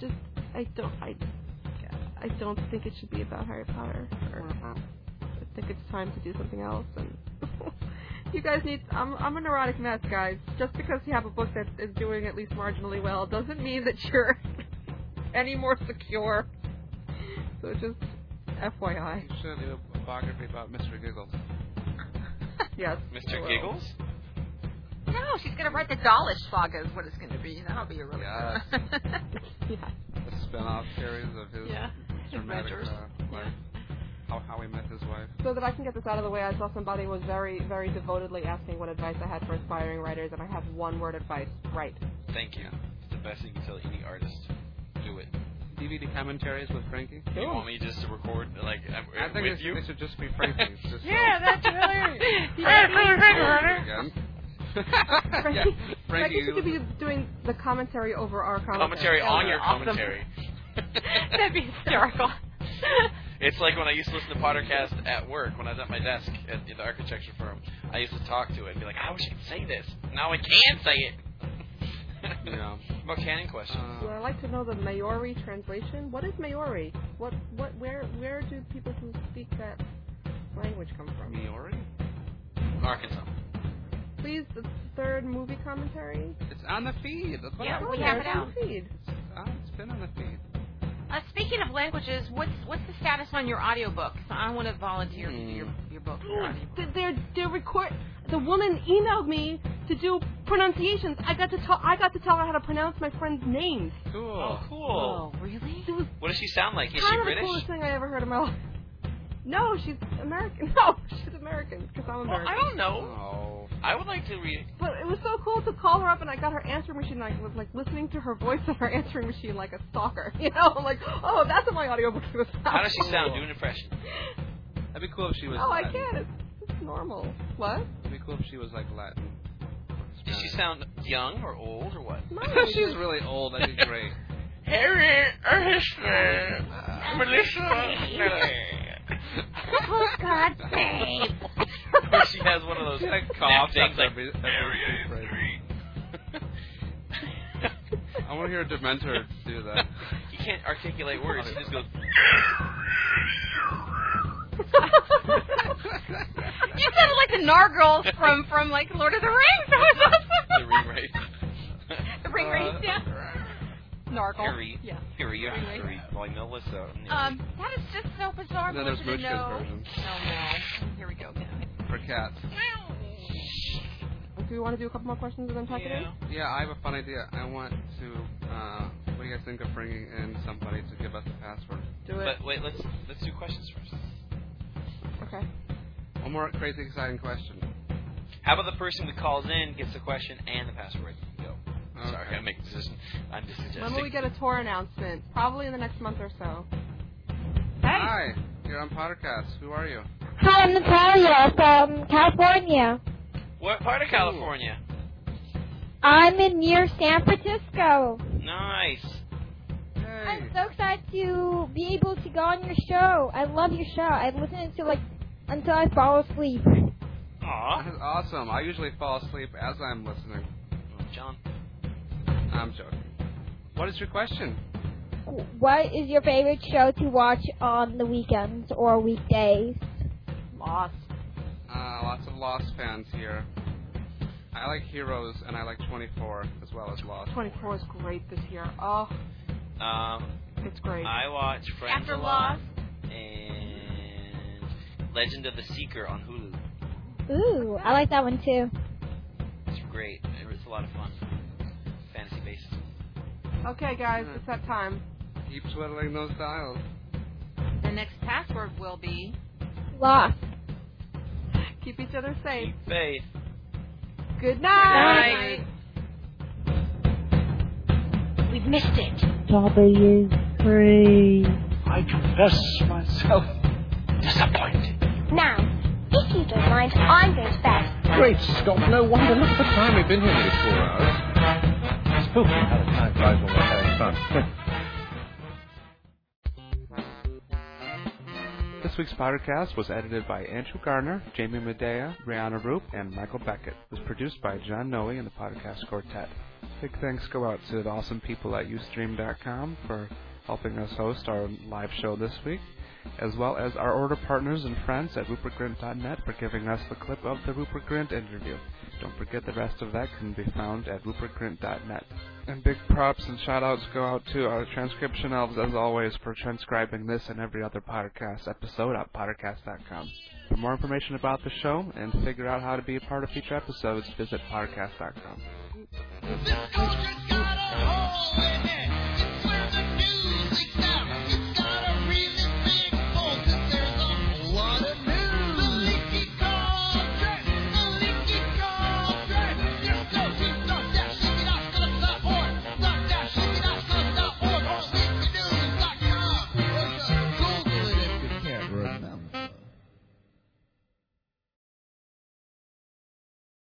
don't think it should be about Harry Potter. I think it's time to do something else. And you guys I'm a neurotic mess, guys. Just because you have a book that is doing at least marginally well doesn't mean that you're any more secure. So just FYI. You should do a biography about Mr. Giggles. Yes. Mr. Giggles? No, she's going to write the Dawlish Saga is what it's going to be. That'll be a really good A spin-off series of his dramatic life. How he met his wife. So that I can get this out of the way, I saw somebody was very, very devotedly asking what advice I had for aspiring writers, and I have one word advice: write. Thank you. It's the best thing you can tell any artist. Do it. DVD commentaries with Frankie? Do you want me just to record, I think with you? It should just be Frankie. Yeah, that's really... Frankie should be doing the commentary over our commentary. Commentary on your commentary. That'd be hysterical. It's like when I used to listen to Pottercast at work, when I was at my desk at the architecture firm. I used to talk to it and be like, I wish I could say this. Now I can say it. Yeah. About canon questions. Well, I'd like to know the Maori translation. What is Maori? Where do people who speak that language come from? Maori? Arkansas. Please, the third movie commentary. It's on the feed. Yeah, we have it out. It's been on the feed. Speaking of languages, what's the status on your audiobook? So I want to volunteer to do your book. They record. The woman emailed me to do pronunciations. I got to tell her how to pronounce my friends' names. Cool. Oh, cool. Oh, really? What does she sound like? Is she kind of British? the coolest thing I ever heard in my life. No, she's American. No, she's American because I'm American. Well, I don't know. Oh. I would like to read. But it was so cool to call her up, and I got her answering machine. I was listening to her voice on her answering machine like a stalker. You know, oh, that's what my audiobook's going to sound. How does she sound? Do an impression. That'd be cool if she was. Oh, I can't. It's normal. What? It'd be cool if she was like Latin. Does she sound young or old or what? No, she's really old. That'd be great. Harry, Melissa. For God's sake. Or she has one of those cough things like. I want to hear a Dementor do that. He can't articulate words. He just goes. You sounded like the Nargles from like Lord of the Rings. That was awesome. The ring race. The ring race, yeah. Nargle. Harry. Yeah. Harry, you have to read like Melissa. That is just so bizarre. And then there's Melissa, Moochkin's no. version. No. Here we go, guys. For cats. Do we want to do a couple more questions and then tuck it in? Yeah, I have a fun idea. I want to. What do you guys think of bringing in somebody to give us the password? Do it. But wait, let's do questions first. Okay. One more crazy, exciting question. How about the person who calls in gets the question and the password? Go. Okay. Sorry, I gotta make a decision. I'm just suggesting. When will we get a tour announcement? Probably in the next month or so. Hi, you're on Pottercast. Who are you? Hi, I'm Natalia from California. What part of California? I'm in near San Francisco. Nice. Hey. I'm so excited to be able to go on your show. I love your show. I listen to it until I fall asleep. Aw. That's awesome. I usually fall asleep as I'm listening. John. I'm joking. What is your question? What is your favorite show to watch on the weekends or weekdays? Lost. Lots of Lost fans here. I like Heroes and I like 24 as well as Lost. 24 is great this year. Oh, it's great. I watch Friends After a lot and Legend of the Seeker on Hulu. Ooh, I like that one too. It's great. It's a lot of fun. Fantasy based. Okay, guys, it's that time. Keep twiddling those dials. The next password will be Lost. Keep each other safe. Keep faith. Good night. We've missed it. W free. I confess myself disappointed. Now, if you don't mind, I'm going to bed. Great Scott, no wonder. Look at the time. We've been here nearly 4 hours. Spooky how the time flies when we're having fun. This week's Pottercast was edited by Andrew Garner, Jamie Medea, Brianna Roop, and Michael Beckett. It was produced by John Noe and the Pottercast Quartet. Big thanks go out to the awesome people at Ustream.com for helping us host our live show this week, as well as our order partners and friends at RupertGrint.net for giving us the clip of the Rupert Grint interview. Don't forget the rest of that can be found at RupertGrint.net. And big props and shout-outs go out to our transcription elves, as always, for transcribing this and every other Pottercast episode at Pottercast.com. For more information about the show and figure out how to be a part of future episodes, visit Pottercast.com.